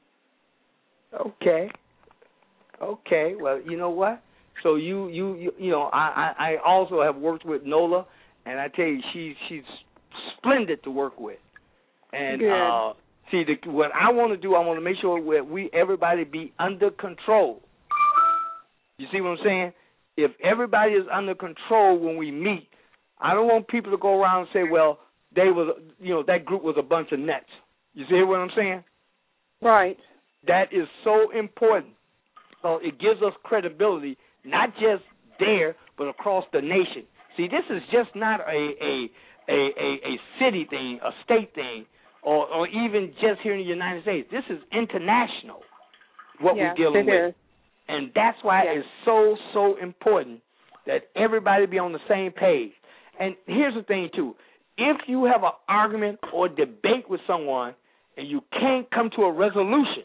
Okay. Okay. Well, you know what? So you you you, you know I, I I also have worked with Nola, and I tell you she she's splendid to work with. And Good. uh, see, the, what I want to do, I want to make sure that we everybody be under control. You see what I'm saying? If everybody is under control when we meet, I don't want people to go around and say, well, they was you know that group was a bunch of nuts. You see what I'm saying? Right. That is so important. So it gives us credibility, not just there, but across the nation. See, this is just not a a a, a, a city thing, a state thing, or, or even just here in the United States. This is international, what yes, we're dealing it with. is. And that's why Yes. it's so, so important that everybody be on the same page. And here's the thing, too. If you have an argument or debate with someone and you can't come to a resolution,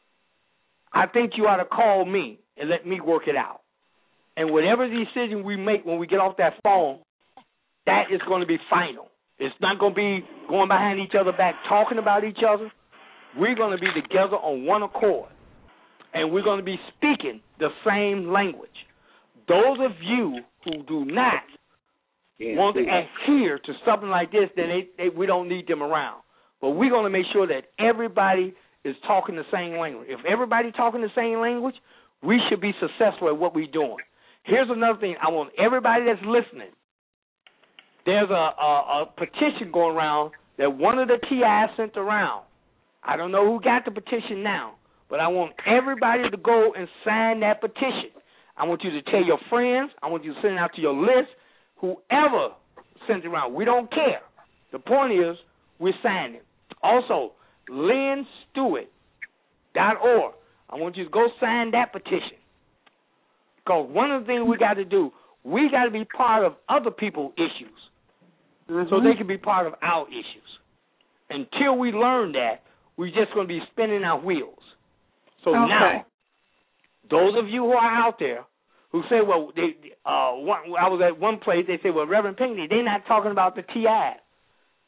I think you ought to call me and let me work it out. And whatever decision we make when we get off that phone, that is going to be final. It's not going to be going behind each other back talking about each other. We're going to be together on one accord, and we're going to be speaking the same language. Those of you who do not Yeah, want to yeah. adhere to something like this, then they, they, we don't need them around. But we're going to make sure that everybody is talking the same language. If everybody talking the same language, we should be successful at what we're doing. Here's another thing. I want everybody that's listening. There's a, a, a petition going around that one of the T Is sent around. I don't know who got the petition now, but I want everybody to go and sign that petition. I want you to tell your friends. I want you to send it out to your list. Whoever sends it around, we don't care. The point is, we're signing. Also, lynn stewart dot org. I want you to go sign that petition. Because one of the things we got to do, we got to be part of other people's issues Mm-hmm. so they can be part of our issues. Until we learn that, we're just going to be spinning our wheels. So Okay. now, those of you who are out there who say, well, they, uh, one, I was at one place, they say, well, Reverend Pinckney, they're not talking about the T I.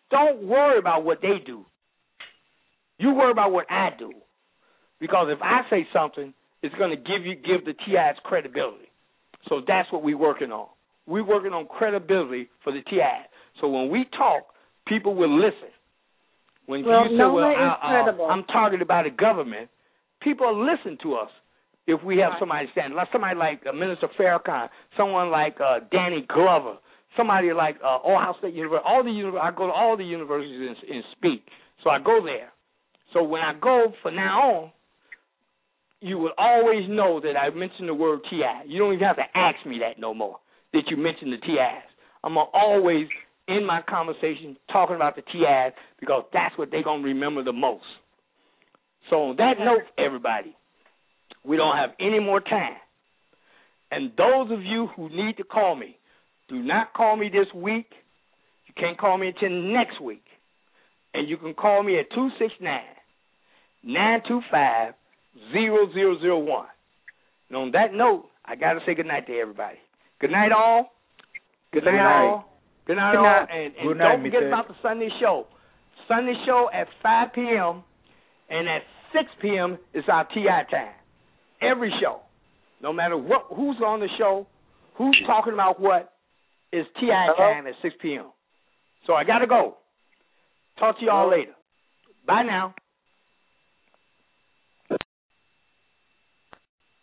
don't worry about what they do. You worry about what I do. Because if I say something, it's going to give you give the T Is credibility. So that's what we're working on. We're working on credibility for the T Is. So when we talk, people will listen. When well, you say, Nola well, is I, credible. uh, I'm targeted by the government, people will listen to us if we have somebody stand. Like somebody like uh, Minister Farrakhan, someone like uh, Danny Glover, somebody like uh, Ohio State University. All the univ- I go to all the universities and, and speak. So I go there. So when I go from now on, you will always know that I mentioned the word T I. You don't even have to ask me that no more, that you mentioned the T Is. I'm going to always, in my conversation, talking about the T Is because that's what they're going to remember the most. So on that note, everybody, we don't have any more time. And those of you who need to call me, do not call me this week. You can't call me until next week. And you can call me at two six nine, nine two five, zero zero zero one. And on that note, I got to say good night to everybody. Good night, all. Good night, all. Good night, all. And, and don't forget about the Sunday show. Sunday show at five p.m. and at six p.m. is our T I time. Every show, no matter what, who's on the show, who's talking about what, is T I time at six p.m. So I got to go. Talk to you all later. Bye now.